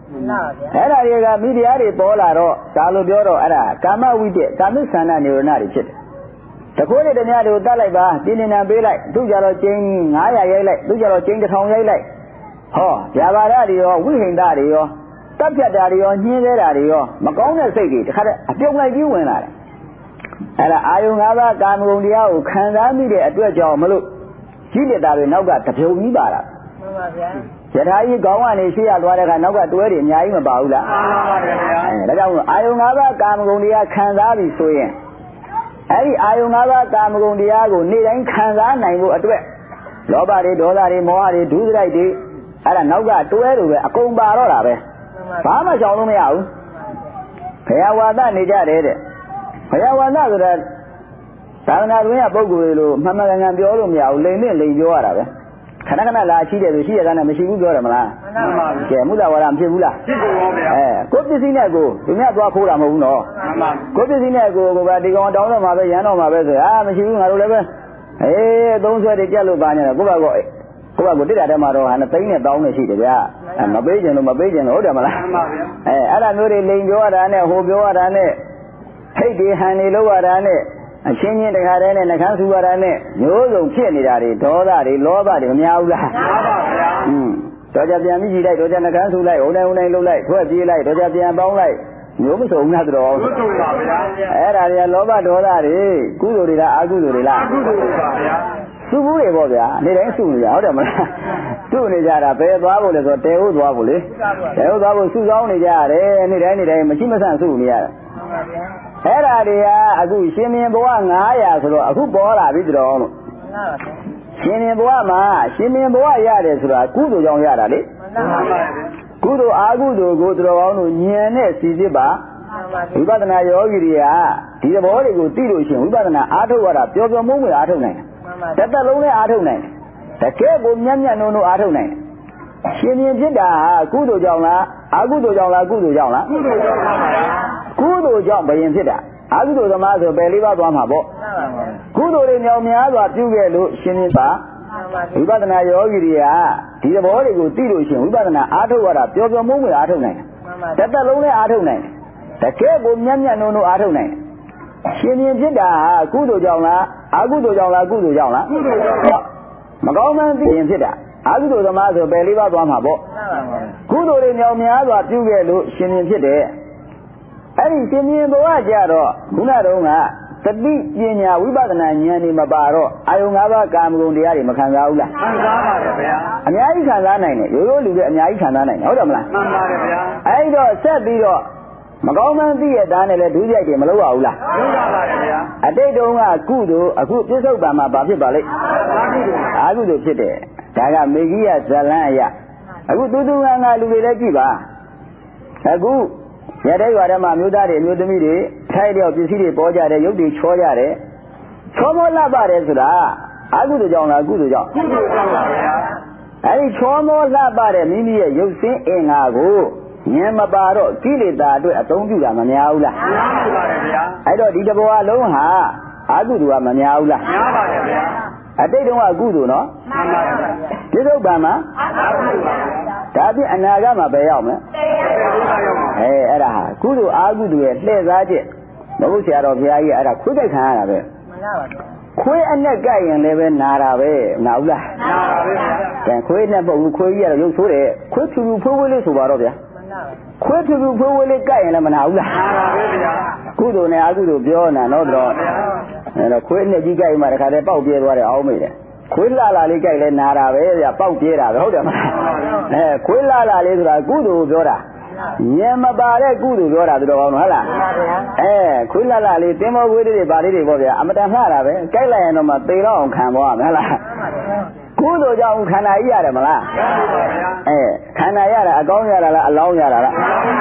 အဲ့ဒါတွေကမိဖုရားတွေပေါ်လာတော့ဒါလိုပြောတော့အဲ့ဒါကာမဝိတ္တကာမိသန္တာနိရောဓတွေဖြစ်တယ်တခိုးတွေတည်းများတွေကိုတတ်လိုက်ပါပြင်းနေတာပေးလိုက်သူကြတော့ကျင်း900ရိုက်လိုက်သူကြတော့ကျင်း1000ရိုက်လိုက်ဟောဗျာပါဒတွေရောဝိဟိန္ဒတွေရောတပ်ဖြတ်တာတွေရောညှင်းသေးတာတွေရောမကောင်းတဲ့စိတ်တွေတခါတည်းအပြုံလိုက်ပြီးဝင်လာတယ်အဲ့ဒါအာယုံ၅ပါးကာမဂုဏ်တရားကိုခံစားမိတဲ့အတွက်ကြောင့်မလို့ကြီးလက်တာတွေနောက်ကတပြုံကြီးပါတာမှန်ပါဗျာယထာကြီးကောင်းကနေရှေ့ရသွားတဲ့အခါနောက်ကတွဲတွေအများကြီးမပါဘူးလားမှန်ပါဗျာဒါကြောင့်အာယုံ၅ပါးကာမဂုဏ်တရားခံစားပြီဆိုရင်အဲ့ဒီအာယုံ၅ပါးကာမဂုဏ်တရားကိုနေ့တိုင်းခံစားနိုင်ဖို့အတွက်လောဘတွေဒေါသတွေမောဟတွေဒုစရိုက်တွေအဲ့ဒါနောက်ကတွဲလိုပဲအကုန်ပါတော့တာပဲဘာမှရှောင်လို့မရဘူးဘုရားဝါဒနေကြတယ်တဲ့ဘုရားဝါဒဆိုတာသာသနာ့တွင်ကပုဂ္ဂိုလ်တွေလို့မှန်မှန်ကန်ကန်ပြောလို့မရဘူးလိမ့်နဲ့လိမ့်ပြောရတာပဲခဏခဏလာရှိတယ်ဆိုရှိရတဲ့မရှိဘူးပြောတယ်မလားမှန်ပါဘူးကဲမုဒ္ဒဝါဒမဖြစ်ဘူးလားဖြစ်ပါဘူးဗျာကိုပစ္စည်းနဲ့ကိုသူများသွားခိုးတာမဟုတ်ဘူးနော်မှန်ပါကိုပစ္စည်းနဲ့ကိုကဒီကောင်တောင်းတော့မှာပဲရန်တော့မှာပဲဆိုမရှိဘူးငါတို့လည်းပဲသုံးဆွဲတွေကြက်လို့ပါနေတယ်ကိုယ့်ဘာကိုတိတာထဲမှာတော့ဟာသိန်းနဲ့တောင်းနေရှိတယ်ဗျာမပေးခြင်းလို့မပေးခြင်းလို့ဟုတ်တယ်မလားမှန်ပါဗျာအဲ့ဒါမျိုးတွေလိန်ပြောရတာနဲ့ဟိုပြောရတာနဲ့ဟိတ်တွေဟန်တွေလောက်ရတာနဲ့အချင်းချင်းတခါတည်းနဲ့နှကန်းဆူရတာနဲ့မျိုးစုံဖြစ်နေတာတွေဒေါသတွေလောဘတွေမများဘူးလားမှန်ပါဗျာတော့ကြပြန်ပြီးကြည့်လိုက်တော့ကြနှကန်းဆူလိုက်ဟိုတိုင်းလှုပ်လိုက်ထွက်ပြေးလိုက်တော့ကြပြန်ပေါင်းလိုက်မျိုးမစုံဘူးလားတော်ဟုတ်ပါဗျာအဲ့ဒါတွေကလောဘဒေါသတွေကုသိုလ်တွေလားအကုသိုလ်တွေလားကုသိုလ်ပါဗျာစုဘူးတွေပေါ့ဗျာနေ့တိုင်းစုနေကြဟုတ်တယ်မလားစုနေကြတာဘယ်သွားဖို့လဲဆိုတဲဟုတ်သွားဖို့လေတဲဟုတ်သွားဖို့စုဆောင်းနေကြရတယ်နေ့တိုင်းမရှိမဆန့်စုနေရတယ်အဲ့ဒါတွေကအခုရှင်မြင်ဘဝ900ဆိုတော့အခုပေါ်လာပြီတော်လို့ရှင်မြင်ဘဝမှာရှင်မြင်ဘဝရတယ်ဆိုတာကုသိုလ်ကြောင့်ရတာလေကုသိုလ်အာကုသိုလ်ကိုတော်ကောင်းတို့ဉာဏ်နဲ့စီစစ်ပါဝိပဿနာယောဂီတွေကဒီသဘောတွေကိုသိလို့ရှိရင်ဝိပဿနာအားထုတ်ရတာပျော်ပျော်မုန်းမွေအားထုတ်နိုင်တယ်တစ်သက်လုံးနဲ့အားထုတ်နိုင်တယ်တကယ်ကိုမျက်မျက်နှုံနှုံအားထုတ်နိုင်တယ်ရှင်မြင်ဖြစ်တာဟာကုသိုလ်ကြောင့်လားအကုသိုလ်ကြောင့်လားကုသိုလ်ကြောင့်လားကုသိုလ်ကြောင့်ပါဗျာကုသိုလ်ကြောင့်ဘယင်ဖြစ်တာအကုသိုလ်သမားဆိုပယ်လေးပါးသွားမှာပေါ့ကုသိုလ်တွေမြောင်များစွာပြုခဲ့လို့ရှင်မြင်ပါဝိပဿနာယောဂီတွေကဒီသဘောတွေကိုသိလို့ရှိရင်ဝိပဿနာအားထုတ်ရတာပျော်ပျော်မုန်းမွေအားထုတ်နိုင်တယ်တစ်သက်လုံးနဲ့အားထုတ်နိုင်တယ်တကယ်ကိုမျက်မျက်နှုံနှုံအားထုတ်နိုင်တယ်ရှင်မြင်ဖြစ်တာဟာကုသိုလ်ကြောင့်လားအကုသိုလ်ကြောင့်လားကုသိုလ်ကြောင့်လားကုသိုလ်ကြောင့်မကောင်းမှန်းသိရင်ဖြစ်တာအကုသိုလ်သမားဆိုပယ်လေးပါးသွားမှာပေါ့ကုသိုလ်တွေမြောင်များစွာပြုခဲ့လို့ရှင်မြင်ဖြစ်တယ်အဲ့ဒီရှင်မြင်ဘဝကြတော့ခုနတုန်းကသတိပညာဝိပဿနာဉာဏ်တွေမပါတော့အာယုံ၅ပါးကာမဂုဏ်တရားတွေမခံစားဘူးလားခံစားပါတယ်ဗျာအများကြီးခံစားနိုင်တယ်ရိုးရိုးလူတွေအများကြီးခံစားနိုင်တယ်ဟုတ်တယ်မလားမှန်ပါတယ်ဗျာအဲ့တော့ဆက်ပြီးတော့မကောင်းမှန်းသိရတာနဲ့လည်းဒုစရိုက်တွေမလုပ်ရဘူးလားလုပ်ရပါတယ်ဗျာအတိတ်တုန်းကကုသိုလ်အခုပြစ္ဆုတ်ပံမှာဘာဖြစ်ပါလိမ့်အာကုသိုလ်ဖြစ်တယ်ဒါကမေဂိယဇလန်းအရာအခုတူတူငါငါလူတွေလည်းကြည့်ပါအခုရတဲ့ရွာထဲမှာမျိုးသားတွေမျိုးသမီးတွေထိုက်တဲ့ပစ္စည်းတွေပေါ်ကြတယ်ရုပ်တွေချောကြတယ်ချောမောလှပတယ်ဆိုတာအကုသိုလ်ကြောင့်လားကုသိုလ်ကြောင့်ကုသိုလ်ကြောင့်ပါဗျာအဲဒီချောမောလှပတဲ့မိမိရဲ့ရုပ်ဆင်းအင်္ဂါကိုဉာဏ်မပါတော့ကိလေသာအတွက်အသုံးပြုတာမများဘူးလားများပါတယ်ဗျာအဲ့တော့ဒီတဘောအလုံးဟာအကုသိုလ်ကမများဘူးလားများပါတယ်ဗျာအတိတ်တုန်းကကုသိုလ်နော်မှန်ပါဗျာပြစ္ဆုတ်ပံမှာအကုသိုလ်ပါဒါဖြင့်အနာဂတ်မှာပဲရောက်မယ်အဲ့ဒါဟာကုသိုလ်အာကုသိုလ်ရဲ့လှည့်စားချက်မဟုတ်ဆရာတော်ဘုရားကြီးအဲ့ဒါခွေးကြိုက်ခံရတာပဲမှန်ပါပါခွေးအနဲ့ကြိုက်ရင်လည်းပဲနာတာပဲနာဘူးလားနာပါပဲဗျာදැခွေးနဲ့ပုတ်ဘူးခွေးကြီးကတော့ရုပ်ဆိုးတယ်ခွေးဖြူဖြူဖိုးဖိုးလေးဆိုပါတော့ဗျာခွေးဖြူဖြူဖိုးဖိုးလေးကြိုက်ရင်လည်းမနာဘူးလားနာပါပဲဗျာကုသိုလ်နဲ့အကုသိုလ်ပြောနေတာတော့အဲ့တော့ခွေးနဲ့ကြီးကြိုက်မှတခါတည်းပေါက်ပြဲသွားတယ်အောင်းမိတယ်ခွေးလာလေးကြိုက်လဲနာတာပဲဗျာပေါက်ပြဲတာပဲဟုတ်တယ်မလားခွေးလာလေးဆိုတာကုသိုလ်ပြောတာဉာဏ်မပါတဲ့ကုသိုလ်ပြောတာတော်ကောင်းဟုတ်လားခွေးလာလေးတင်းမောခွေးတွေပါလေးတွေပေါ့ဗျာအမတန်လှတာပဲကြိုက်လိုက်ရင်တော့မှသေတော့အောင်ခံသွားမယ်ဟုတ်လားကုသိုလ်ကြောင့်ခန္ဓာကြီးရတယ်မလားခန္ဓာရတာအကောင်းရတာလားအလောင်းရတာလား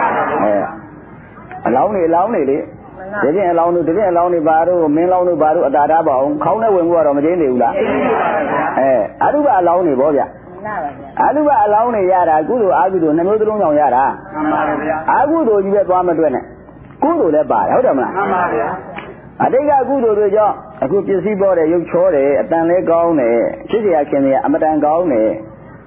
အလောင်းနေလေဒီပြင်အလောင်းတို့ဘာတို့မင်းလောင်းတို့ဘာတို့အတာထားပါအောင်ခေါင်းနဲ့ဝင်မှုကတော့မကျင်းနေဘူးလားအရုပအလောင်းနေပေါ့ဗျအရုပအလောင်းနေရတာကုသိုလ်အာကုသိုလ်နှမျိုးသလုံးကြောင့်ရတာမှန်ပါဗျာအာကုသိုလ်ကြီးပဲသွားမတွေ့နဲ့ကုသိုလ်လည်းပါတယ်ဟုတ်တယ်မလားမှန်ပါဗျာအတိတ်ကကုသိုလ်တွေကြောင့်အခုပစ္စည်းပေါ်တယ်ရုပ်ချောတယ်အတန်လဲကောင်းတယ်ဖြစ်เสียခင်တွေအမတန်ကောင်းတယ်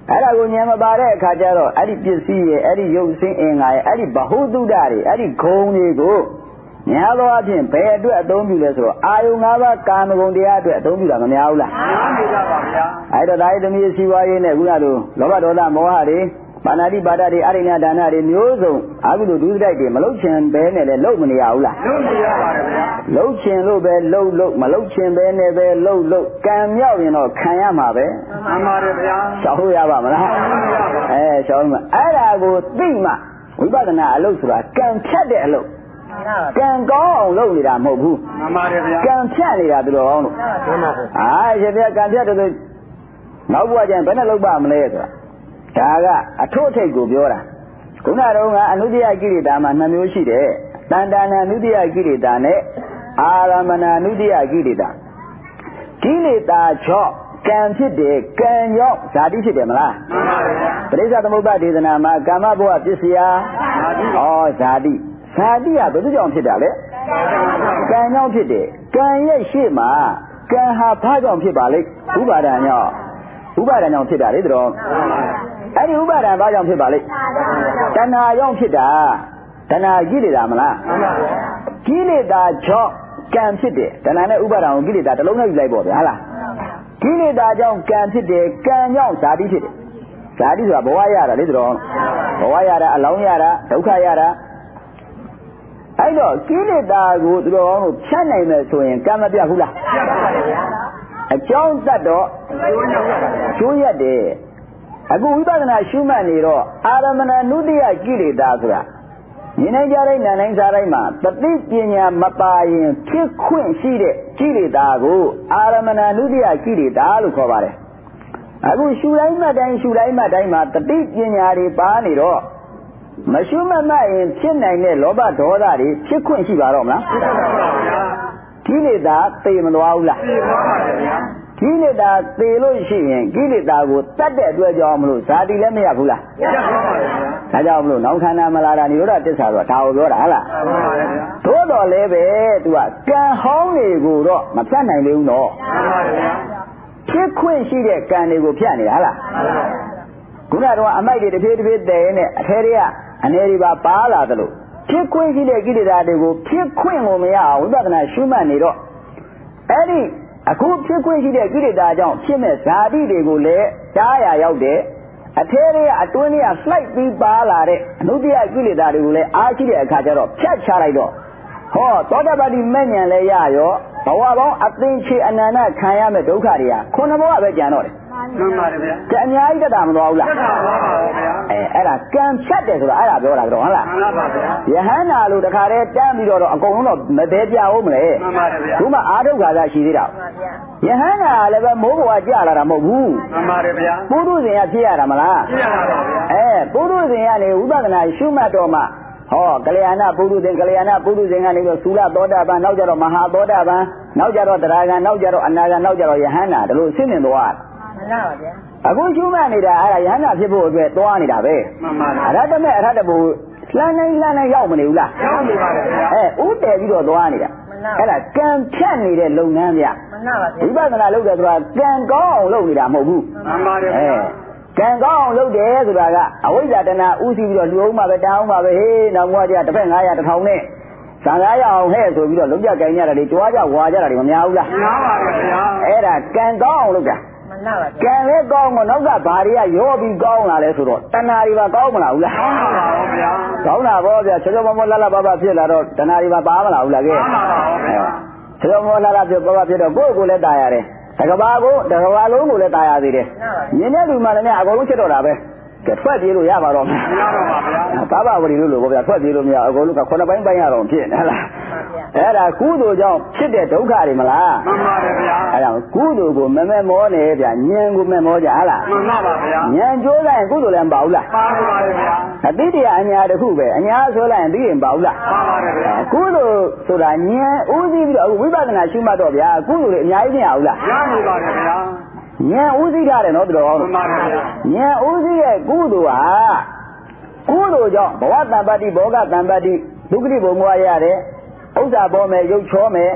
အဲ့ဒါကိုဉာဏ်မပါတဲ့အခါကျတော့အဲ့ဒီပစ္စည်းရဲ့အဲ့ဒီရုပ်ဆင်းအင်္ဂါရဲ့အဲ့ဒီဘဟုတုတ္တတွေအဲ့ဒီဂုဏ်တွေကိုများသောအားဖြင့်ဘယ်အတွက်အသုံးပြုလဲဆိုတော့အာယု၅ပါးကာမဂုဏ်တရားအတွက်အသုံးပြုတာမများဘူးလားမှန်ပါဗျာအဲ့တော့ဒါဤသမီးစီဝါရေးနဲ့ခုနလိုလောဘဒေါသမောဟတွေပါဏာတိပါဒတွေအရိဏဒါနတွေမျိုးစုံအာဟုဒုစရိုက်တွေမလုချင်ဘဲနဲ့လည်းလုပ်မနေရဘူးလားလုပ်နေရပါတယ်ဗျာလုချင်လို့ပဲလုပ်မလုချင်ဘဲနဲ့ပဲလုပ်ကံမြောက်ရင်တော့ခံရမှာပဲမှန်ပါတယ်ဗျာရှောင်လို့ရပါမလားရှောင်မှာအဲ့ဒါကိုသိမှဝိပဿနာအလုပ်ဆိုတာကံဖြတ်တဲ့အလုပ်ကံကောင်းအောင်လုပ်နေတာမဟုတ်ဘူးမှန်ပါတယ်ဗျာကံဖြတ်နေတာသူတော်ကောင်းလို့မှန်ပါဘူးရှင်ဗျာကံဖြတ်တယ်လို့နောက်ဘဝကျရင်ဘယ်နဲ့လုပ်ပါမလဲဆိုတာဒါကအထွတ်ထိပ်ကိုပြောတာခုနတုန်းကအနုတ္တိယကိလေသာမှာ2မျိုးရှိတယ်တဏ္ဍာနာနုတ္တိယကိလေသာနဲ့အာရမဏနုတ္တိယကိလေသာကိလေသာချော့ကံဖြစ်တယ်ကံကြောင့်ဇာတိဖြစ်တယ်မလားမှန်ပါဗျာပရိစ္ဆေသမုပ္ပါဒေသနာမှာကာမဘဝပစ္စယဇာတိကဘယ်သူကြောင့်ဖြစ်တာလဲကံကြောင့်ဖြစ်တယ်ကံရဲ့ရှေ့မှာကံဟာဘာကြောင့်ဖြစ်ပါလိမ့်ဥပါဒဏ်ကြောင့်ဖြစ်တာလေတော်အဲ့ဒီဥပါဒဏ်ဘာကြောင့်ဖြစ်ပါလိမ့်တဏှာကြောင့်ဖြစ်တာတဏှာကိလေသာမလားကိလေသာကြောင့်ကံဖြစ်တယ်တဏှာနဲ့ဥပါဒဏ်ကိုကိလေသာတစ်လုံးနဲ့ယူလိုက်ပေါ့ဗျာဟုတ်လားကိလေသာကြောင့်ကံဖြစ်တယ်ကံကြောင့်ဇာတိဖြစ်တယ်ဇာတိဆိုတာဘဝရတာလေတော်ဘဝရတာအလောင်းရတာဒုက္ခရတာအဲ့တော့ကိလေသာကိုသူတော်ကောင်းတို့ဖြတ်နိုင်မယ်ဆိုရင်ကံမပြတ်ဘူးလားပြတ်ပါပါဗျာအကြောင်းတတ်တော့ကျိုးရတယ်အခုဝိပဿနာရှုမှတ်နေတော့အာရမဏနုတ္တိယကိလေသာဆိုတာမြင်နိုင်ကြတဲ့နာနိုင်စားတိုင်းမှာတတိပညာမပါရင်ဖြစ်ခွင့်ရှိတဲ့ကိလေသာကိုအာရမဏနုတ္တိယကိလေသာလို့ခေါ်ပါတယ်အခုရှုတိုင်းမှတိုင်းမှာတတိပညာတွေပါနေတော့မရှုမှတ်ရင်ဖြစ်နိုင်တဲ့လောဘဒေါသတွေဖြစ်ခွင့်ရှိပါတော့မလားဖြစ်ပါပါဗျာကိလေသာသေမသွားဘူးလားသေပါပါဗျာကိလေသာသေလို့ရှိရင်ကိလေသာကိုတတ်တဲ့အတွက်ကြောင့်မလို့ဇာတိလည်းမရဘူးလားမရပါဘူးဗျာဒါကြောင့်မလို့နောင်ခန္ဓာမလာတာနိရောဓတစ္ဆာဆိုတာဒါကိုပြောတာဟုတ်လားမှန်ပါဗျာသို့တော်လည်းပဲသူကကံဟောင်းတွေကိုတော့မဖြတ်နိုင်လေဘူးနော်မှန်ပါဗျာဖြစ်ခွင့်ရှိတဲ့ကံတွေကိုဖြတ်နေတာဟုတ်လားမှန်ပါဗျာခုနကတော့အမိုက်တွေတစ်ဖြည်းတည်နေအထဲတွေကအနေတွေပါလာသလိုဖြစ်ခွင့်ရှိတဲ့ကိလေသာတွေကိုဖြစ်ခွင့်ကိုမရအောင်ဝိပဿနာရှုမှတ်နေတော့အဲ့ဒီအခုဖြစ်ခွင့်ရှိတဲ့ကိလေသာကြောင့်ဖြစ်မဲ့ဇာတိတွေကိုလည်းတားရရောက်တယ်အထဲတွေကအတွင်းတွေကလှိုက်ပြီးပါလာတဲ့အနုတ္တိယကိလေသာတွေကိုလည်းအားရှိတဲ့အခါကျတော့ဖြတ်ချလိုက်တော့ဟောသောတပတိမဲ့ဉဏ်လည်းရရောဘဝပေါင်းအသိချေအနန္တခံရမဲ့ဒုက္ခတွေကခုနဘဝပဲကြံတော့တယ်မှန်ပါတယ်ဗျာ။အများကြီးတက်တာမသွားဘူးလား။တက်တာပါပါဗျာ။အဲ့ဒါကံဖြတ်တယ်ဆိုတာအဲ့ဒါပြောတာကတော့ဟုတ်လား။မှန်ပါဗျာ။ယဟန္တာလို့တခါတည်းတန်းပြီးတော့အကုန်လုံးတော့မသေးပြအောင်မလဲ။မှန်ပါတယ်ဗျာ။ခုမှအာထုတ်ခါသာရှိသေးတာ။မှန်ပါဗျာ။ယဟန္တာလည်းပဲမိုးဘဝကြလာတာမဟုတ်ဘူး။မှန်ပါတယ်ဗျာ။ပုထုဇဉ်ကဖြစ်ရတာမလား။ဖြစ်ရတာပါဗျာ။ပုထုဇဉ်ကနေဝိပဿနာရှုမှတ်တော့မှဟောကလျာဏပုထုဇဉ်ကနေပြီးတော့သုလသောတာပန်နောက်ကြတော့မဟာသောတာပန်နောက်ကြတော့တရားဂံနောက်ကြတော့အနာဂံနောက်ကြတော့ယဟန္တာဒါလို့ဆင်းနေသွားမှန်ပါဗျာအခုရှုမှတ်နေတာအဲ့ဒါယဟန္တာဖြစ်ဖို့အတွက်သွားနေတာပဲမှန်ပါဗျာအရဟတမေအရဟတဘုလှမ်းနိုင်ရောက်မနေဘူးလားရောက်နေပါဗျာဥတည်ပြီးတော့သွားနေတာအဲ့ဒါကံဖြတ်နေတဲ့လုပ်ငန်းဗျမှန်ပါဗျာဝိပဿနာလုပ်တယ်ဆိုတာကံကောင်းအောင်လုပ်နေတာမဟုတ်ဘူးမှန်ပါတယ်ဗျာကံကောင်းအောင်လုပ်တယ်ဆိုတာကအဝိဇ္ဇာတဏှာဥသိပြီးတော့လူအောင်မှာပဲတောင်းမှာပဲဟေးနောက်မှကြတစ်ဖက်900 1000နဲ့ဇာ900အောင်ဟဲ့ဆိုပြီးတော့လုံးကြကြိုင်ကြတာတွေကြွားကြဝါကြတာတွေမများဘူးလားများပါပါဗျာအဲ့ဒါကံကောင်းအောင်လုပ်တာမှန်ပါပါကံလည်းကောင်းတော့နောက်ကဘာတွေကရောပြီးကောင်းလာလဲဆိုတော့တဏှာတွေပါကောင်းမလားဘူးလားကောင်းပါပါဗျာကောင်းတာပေါ့ဗျာချောချောမောမောလှလှပပဖြစ်လာတော့တဏှာတွေပါမလားဘူးလားကဲမှန်ပါပါဗျာချောချောမောလှလှဖြစ်ပပဖြစ်တော့ကိုယ့်ကိုယ်လည်းတာရတယ်တကဘာလုံးကိုလည်းတာရသေးတယ်မြင်တဲ့လူမှလည်းအကုန်လုံးချက်တော့တာပဲထွက်ပြေးလို့ရပါတော့မလားမရတော့ပါဗျာသာဝတိလို့ပေါ့ဗျာထွက်ပြေးလို့မရအကုန်လုံးက9ပိုင်းရတော့ဖြစ်နေလားအဲ့ဒါကုသိုလ်ကြောင့်ဖြစ်တဲ့ဒုက္ခတွေမလားမှန်ပါတယ်ဗျာအဲ့ဒါကုသိုလ်ကိုမမဲမောနေဗျာဉာဏ်ကိုမဲမောကြဟလားမှန်ပါပါဗျာဉာဏ်ကျိုးလိုက်ရင်ကုသိုလ်လည်းမပါဘူးလားပါပါတယ်ဗျာအတိတရားအညာတစ်ခုပဲအညာဆိုလိုက်ရင်ပြီးရင်ပါဘူးလားပါပါတယ်ဗျာကုသိုလ်ဆိုတာဉာဏ်ဥသိပြီးတော့ဝိပဿနာရှုမှတ်တော့ဗျာကုသိုလ်တွေအများကြီးမရဘူးလားရနေပါတယ်ဗျာဉာဏ်ဥသိရတယ်နော်တော်တော်မှန်ပါဗျာဉာဏ်ဥသိရဲ့ကုသိုလ်ဟာကုသိုလ်ကြောင့်ဘဝတမ္ပတ္တိဘောဂတမ္ပတ္တိဒုက္ခတိဘုံဘဝရတယ်ဥစ္စာပေါ်မယ်ရုပ်ချောမယ်ဓ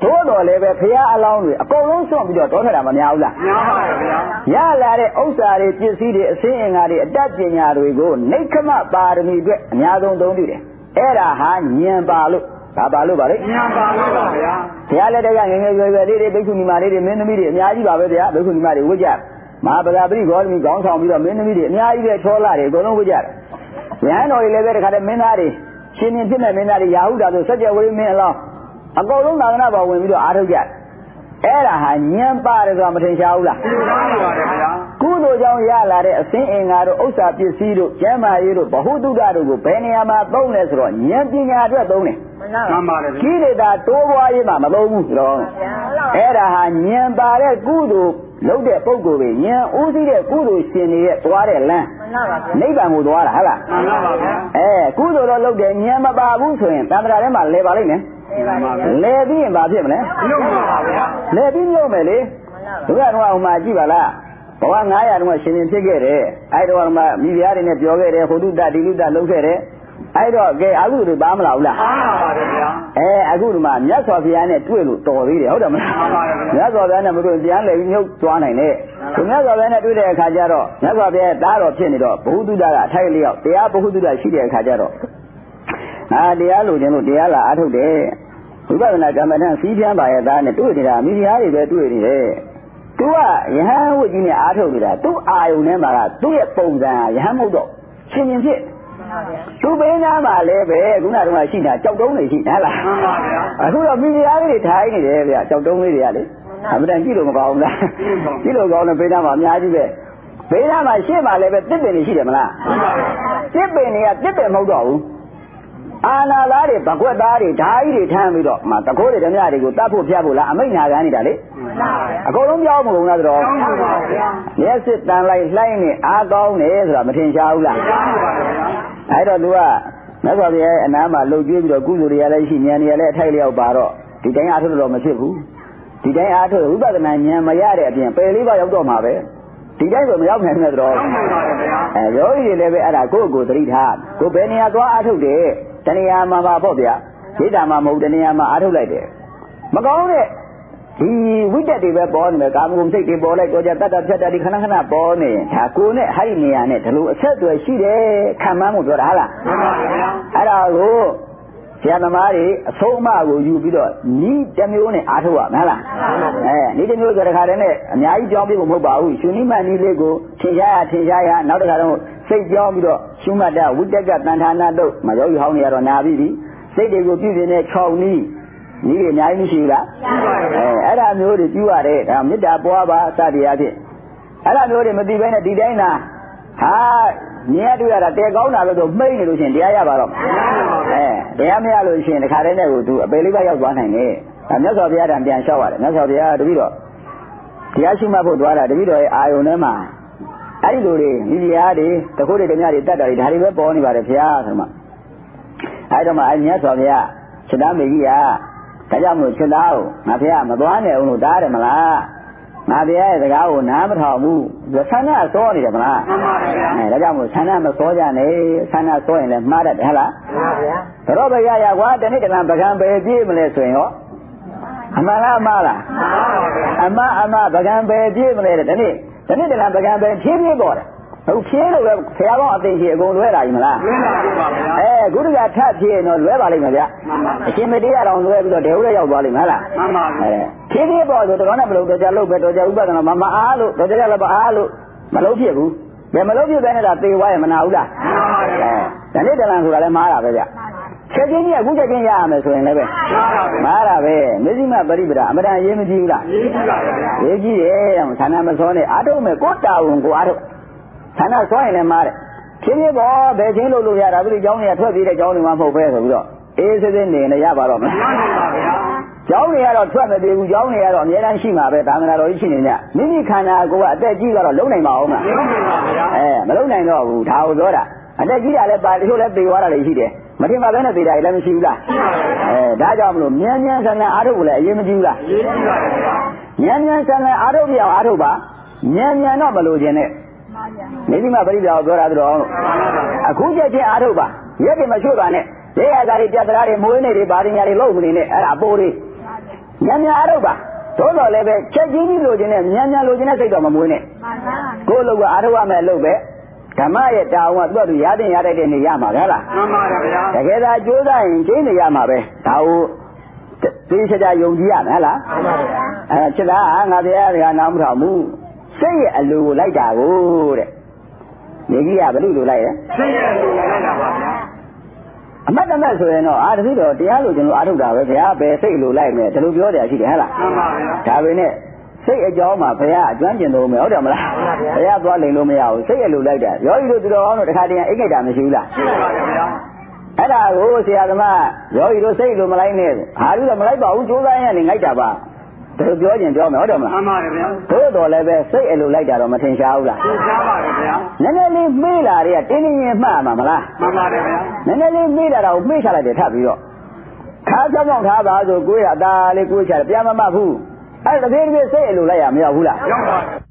တော်လည်းပဲဖရာအလောင်းတွေအကုန်လုံးစွန့်ပြီးတော့တောထတာမများဘူးလားများပါတယ်ဗျာရလာတဲ့ဥစ္စာတွေပစ္စည်းတွေအစင်းအင်္ဂါတွေအတတ်ပညာတွေကိုနိက္ခမပါရမီအတွက်အများဆုံးသုံးပြုတယ်အဲ့ဒါဟာဉာဏ်ပါလို့ဒါပါလို့ပါလေဉာဏ်ပါလို့ပါဗျာဘုရားလက်ထက်ကငယ်ငယ်ရွယ်ရွယ်လေးတွေဘိက္ခုနီမလေးတွေမင်းသမီးတွေအများကြီးပါပဲဗျာဘိက္ခုနီမတွေဝိကြမဟာပဇာပရိဂေါတမီခေါင်းဆောင်ပြီးတော့မင်းသမီးတွေအများကြီးပဲချောလာတွေအကုန်လုံးဝိကြတယ်ဉာဏ်တော်တွေလည်းပဲတခါတည်းမင်းသားတွေရှင်ရှင်ဖြစ်တဲ့မင်းသားတွေရာဟုတာဆိုစัจ java ဝိမင်းအလောင်းအကုန်လုံးသာသနာ့ဘောင်ဝင်ပြီးတော့အားထုတ်ကြအဲ့ဒါဟာဉာဏ်ပါတယ်ဆိုတာမထင်ရှားဘူးလားသိပါပါတယ်ဗျာကုသိုလ်ကြောင့်ရလာတဲ့အစင်းအင်္ဂါတို့ဥစ္စာပစ္စည်းတို့ကျမ်းမာရေးတို့ဘ ഹു တုဒ္ဒတို့ကိုဘယ်နေရာမှာသုံးလဲဆိုတော့ဉာဏ်ပညာအတွက်သုံးတယ်မှန်ပါတယ်ကိလေသာတိုးပွားရေးမှာမသုံးဘူးတော့အဲ့ဒါဟာဉာဏ်ပါတဲ့ကုသိုလ်လုပ်တဲ့ပုဂ္ဂိုလ်ပဲဉာဏ်ဦးစီးတဲ့ကုသိုလ်ရှင်တွေရဲ့သွားတဲ့လမ်းနိဗ္ဗာန်ကိုသွားတာဟုတ်လားမှန်ပါပါကုသိုလ်တော့လုပ်တယ်ဉာဏ်မပါဘူးဆိုရင်သံဃာထဲမှာလဲပါလိမ့်မယ်လဲပြီးရင်ဘာဖြစ်မလဲမြုပ်ပါပါဗျာလဲပြီးမြုပ်မယ်လေဒုက္ခတော့ဟိုမှာကြည့်ပါလားဘဝ900တုန်းကရှင်ရှင်ဖြစ်ခဲ့တယ်အဲ့တော့မှမိဖုရားတွေနဲ့ပြောခဲ့တယ်ဟိုတုတ္တဒီလုတ္တလုပ်ခဲ့တယ်အဲ့တော့ကဲအကုသိုလ်တွေပါမလားဘူးလားပါပါတယ်ဗျာအခုဒီမှာမြတ်စွာဘုရားနဲ့တွေ့လို့တော်သေးတယ်ဟုတ်တယ်မလားပါပါတယ်မြတ်စွာဘုရားနဲ့မတွေ့တရားလည်းမြုပ်သွားနိုင်တယ်ဒီမြတ်စွာဘုရားနဲ့တွေ့တဲ့အခါကျတော့မြတ်စွာဘုရားရဲ့သားတော်ဖြစ်နေတော့ဘ ഹു တုဒ္ဒကအထိုက်လျောက်တရားဘ ഹു တုဒ္ဒရှိတဲ့အခါကျတော့တရားလိုချင်လို့တရားလာအားထုတ်တယ်ဝိပဿနာကမ္မဋ္ဌာန်းစီးပြန်ပါရဲ့သားနဲ့တွေ့နေတာမိဖုရားတွေပဲတွေ့နေတယ်သူကယဟန်ဝိကြီးနဲ့အားထုတ်နေတာသူ့အာယုန်ထဲမှာကသူ့ရဲ့ပုံစံယဟန်မဟုတ်တော့ရှင်ရှင်ဖြစ်သူ့ဘေးနားမှာလည်းပဲခုနကရှိတာကြောက်တုံးတွေရှိဟဲ့လားမှန်ပါဗျာအခုတော့မိဖုရားတွေထိုင်နေတယ်ဗျာကြောက်တုံးလေးတွေကလေအမှန်တန်ကြည့်လို့မကောင်းဘူးလားကြည့်လို့ကောင်းတယ်ဘေးနားမှာအများကြီးပဲဘေးနားမှာရှေ့မှာလည်းပဲတစ်ပင်တွေရှိတယ်မလားမှန်ပါဗျာတစ်ပင်တွေကတစ်ပင်မဟုတ်တော့ဘူးအာနာသားတွေဘကွက်သားတွေဓာကြီးတွေထမ်းပြီးတော့တကိုးတွေဓမြတွေကိုတတ်ဖို့ဖြတ်ဖို့လားအမိတ်နာခံနေတာလေမှန်ပါဗျာအကုန်လုံးပြောင်းမကုန်လားတော့မှန်ပါဗျာမျက်စစ်တန်လိုက်လှိုင်းနေအားကောင်းတယ်ဆိုတာမထင်ရှားဘူးလားမှန်ပါဗျာအဲ့တော့သူကမြတ်စွာဘုရားရဲ့အနားမှာလှုပ်ကြွေးပြီးတော့ကုသိုလ်တွေကလည်းရှိဉာဏ်တွေကလည်းအထိုက်လျောက်ပါတော့ဒီတိုင်းအားထုတ်လို့မဖြစ်ဘူးဒီတိုင်းအားထုတ်ဝိပဿနာဉာဏ်မရတဲ့အပြင်ပယ်လေးပါးရောက်တော့မှာပဲဒီတိုင်းဆိုမရောက်နိုင်နဲ့တော့မှန်ပါဗျာယောဂီတွေလည်းပဲအဲ့ဒါကိုယ့်ကိုယ်သတိထားကိုယ်ဘယ်နေရာသွားအားထုတ်တယ်တဏှာမှာပါပေါ့ဗျာဒိဋ္ဌာမှာမဟုတ်တဏှာမှာအားထုတ်လိုက်တယ်မကောင်းတဲ့ဒီဝိတက်တွေပဲပေါ်နေတယ်ကာမဂုဏ်စိတ်တွေပေါ်လိုက်တော့ကြတတ်တတ်ဖြတ်တတ်ဒီခဏခဏပေါ်နေဒါကိုယ်နဲ့ဟိုက်နေရနဲ့ဒီလိုအဆက်အသွယ်ရှိတယ်ခံမှန်းမှုပြောတာဟုတ်လားမှန်ပါဗျာအဲ့ဒါကိုဆရာသမားတွေအဆုံးအမကိုယူပြီးတော့ဤတစ်မျိုးနဲ့အားထုတ်ရမလားဤတစ်မျိုးဆိုတဲ့ခါတည်းနဲ့အများကြီးကြောင်းပြဖို့မဟုတ်ပါဘူးရှင်နိမနီလေးကိုထင်ရှားရနောက်တစ်ခါတော့စိတ်ကြောင်းပြီးတော့ရှုမှတ်တဲ့ဝိတက်ကတန်ထာနာတို့မယောဂီဟောင်းတွေကတော့နာပြီးပြီစိတ်တွေကိုပြုပြင်တဲ့6နည်းတွေအများကြီးမရှိဘူးလားအဲ့ဒါမျိုးတွေပြုရတယ်ဒါမေတ္တာပွားပါစသည်အဖြစ်အဲ့ဒါမျိုးတွေမသိဘဲနဲ့ဒီတိုင်းသာဟာမြင်ရတွေ့ရတာတဲကောင်းတာလို့ဆိုမိတ်နေလို့ရှိရင်တရားရပါတော့တရားမရလို့ရှိရင်တခါတည်းနဲ့ကိုသူအပေလေးပါရောက်သွားနိုင်တယ်ဒါမြတ်စွာဘုရားတန်ပြန်လျှောက်ရတယ်မြတ်စွာဘုရားတပည့်တော်တရားရှိမှဖို့သွားတာတပည့်တော်ရဲ့အာယုန်ထဲမှာအဲ့ဒီလိုတွေမိဖုရားတွေတခိုးတွေဓမြတွေတတ်တာတွေဒါတွေပဲပေါ်နေပါတယ်ဘုရားဆိုမှအဲ့တော့မှအဲ့မြတ်စွာဘုရားခြေသားမေကြီးကဒါကြောင့်မို့ခြေသားကိုငါဘုရားမသွားနဲ့အောင်လို့တားတယ်မလားငါဘုရားရဲ့စကားကိုနားမထောင်ဘူးဆန္ဒစောနေတယ်မလားမှန်ပါဗျာဒါကြောင့်မို့ဆန္ဒမစောကြနဲ့ဆန္ဒစောရင်လည်းမှားတတ်တယ်ဟဲ့လားမှန်ပါဗျာတော့ဘယ်ရကွာတနေ့တကံပကံပဲပြေးမလဲဆိုရင်ဟောအမှန်လားမှားလားမှန်ပါဗျာအမပကံပဲပြေးမလဲတဲ့ဒီနေ့တကံပကံပဲဖြည်းဖြည်းပေါ်တယ်ဟုတ်ဖြည်းလို့လည်းဆရာပေါင်းအသိရှိအကုန်လွဲတာကြီးမလားလွဲပါဘူးပါဗျာခုတကထပ်ဖြည်းတော့လွဲပါလိမ့်မယ်ဗျာအရှင်မတရားတော်လွဲပြီးတော့ဒေဝရရောက်သွားလိမ့်မယ်ဟလားမှန်ပါဗျာဖြည်းဖြည်းပေါ်ဆိုတော့နဲ့မလို့တော့ကြလို့ပဲတော့ကြဥပဒနာမအားလို့တော့ကြလည်းမအားလို့မလို့ဖြစ်ဘူးဘယ်မလို့ဖြစ်ပဲနဲ့ဒါသေသွားရင်မနာဘူးလားမှန်ပါဗျာဒါနေ့တလန်ဆိုတာလည်းမှားတာပဲဗျာချက်ချင်းကြီးအခုချက်ချင်းရရမယ်ဆိုရင်လည်းပဲမှားတာပဲမဇ္ဈိမပရိပဒအမတန်ရေးမကြည့်ဘူးလားရေးကြည့်ပါဗျာရေးကြည့်ရဲ့ဆန္ဒမစောနဲ့အားထုတ်မယ်ကိုတာဝန်ကိုအားထုတ်ဆန္ဒစောရင်လည်းမှားတယ်ဖြည်းဖြည်းပေါ်ဘယ်ချင်းလို့ရတာသူတို့ကျောင်းတွေကထွက်ပြေးတဲ့ကျောင်းတွေမှမဟုတ်ပဲဆိုပြီးတော့အေးစစ်စစ်နေရပါတော့မလားမှန်ပါဗျာကျောင်းတွေကတော့ထွက်မပြေဘူးကျောင်းတွေကတော့အများအားရှိမှာပဲသာသနာတော်ကြီးရှိနေညမိမိခန္ဓာကိုယ်ကအသက်ကြီးတော့လုံနိုင်ပါအောင်မလားလုံနိုင်ပါဗျာမလုံနိုင်တော့ဘူးဒါကိုပြောတာအသက်ကြီးတာလည်းပါတချို့လည်းသေသွားတာလည်းရှိတယ်မထင်ပါပဲနဲ့သေတာလည်းမရှိဘူးလားဒါကြောင့်မလို့မြန်မြန်ဆန်ဆန်အားထုတ်ဖို့လည်းအရေးမကြီးဘူးလားအရေးကြီးပါဗျာမြန်မြန်ဆန်ဆန်အားထုတ်ပြအောင်အားထုတ်ပါမြန်မြန်တော့မလို့ခြင်းနဲ့မိမိမပရိဒါကိုပြောတာတော့အခုချက်ချင်းအားထုတ်ပါရက်တွေမချွတ်ပါနဲ့လက်ရကားတွေပြတ်သားတွေမွေးနေတွေဗာဒညာတွေလုံးမနေနဲ့အဲ့ဒါအပိုးတွေများများအားထုတ်ပါသို့တော်လည်းပဲချက်ကြီးကြီးလိုချင်တဲ့များများလိုချင်တဲ့စိတ်တော့မမွေးနဲ့ကိုယ်လောကအားထုတ်ရမယ်လို့ပဲဓမ္မရဲ့တာဝန်ကသူ့သူရတဲ့ရတဲ့နေရမှာပဲလားမှန်ပါတယ်ဗျာတကယ်သာကြိုးစားရင်ကျင်းနေရမှာပဲဒါကိုသိချာယုံကြည်ရမယ်လားမှန်ပါဗျာချက်သားငါတရားကနားမထောင်ဘူးစိတ်ရဲ့အလိုကိုလိုက်တာကိုတဲ့နေကြီးကဘယ်လိုလိုက်လဲစိတ်ရဲ့အလိုကိုလိုက်တာပါဗျာအမတ်တမတ်ဆိုရင်တော့တတိတော်တရားလို့ကျွန်တော်အားထုတ်တာပဲဘုရားပဲစိတ်လိုလိုက်မယ်ဒီလိုပြောတယ်ရှိတယ်ဟဲ့လားမှန်ပါဗျာဒါပေမဲ့စိတ်အကြောင်းမှာဘုရားအကျွမ်းကျင်လို့မယ်ဟုတ်တယ်မလားဘုရားသွားလိန်လို့မရဘူးစိတ်ရဲ့လိုလိုက်တာယောဂီတို့သူတော်ကောင်းတို့တခါတည်းအိတ်ကြိုက်တာမရှိဘူးလားရှိပါပါဗျာအဲ့ဒါကိုဆရာသမားယောဂီတို့စိတ်လိုမလိုက်နဲ့ဟာလူတော့မလိုက်ပါဘူးကြိုးစားရရင်ငိုက်တာပါဒါပြောခြင်းပြောမယ်ဟုတ်တယ်မလားမှန်ပါတယ်ဗျာသို့တော်လည်းပဲစိတ်အလိုလိုက်တာတော့မထင်ရှားဘူးလားထင်ရှားပါတယ်ဗျာနည်းနည်းလေးမေးလာတွေကတင်းတင်းရင်မှတ်မှာမလားမှန်ပါတယ်ဗျာနည်းနည်းလေးမေးလာတော့မေးချလိုက်တယ်ထပ်ပြီးတော့ခါကြောက်ထားပါဆိုကိုယ်ရအသားလေးကိုယ်ချတယ်ပြန်မမှတ်ဘူးအဲ့ဒါတကယ်စိတ်အလိုလိုက်ရမရောက်ဘူးလားရောက်ပါ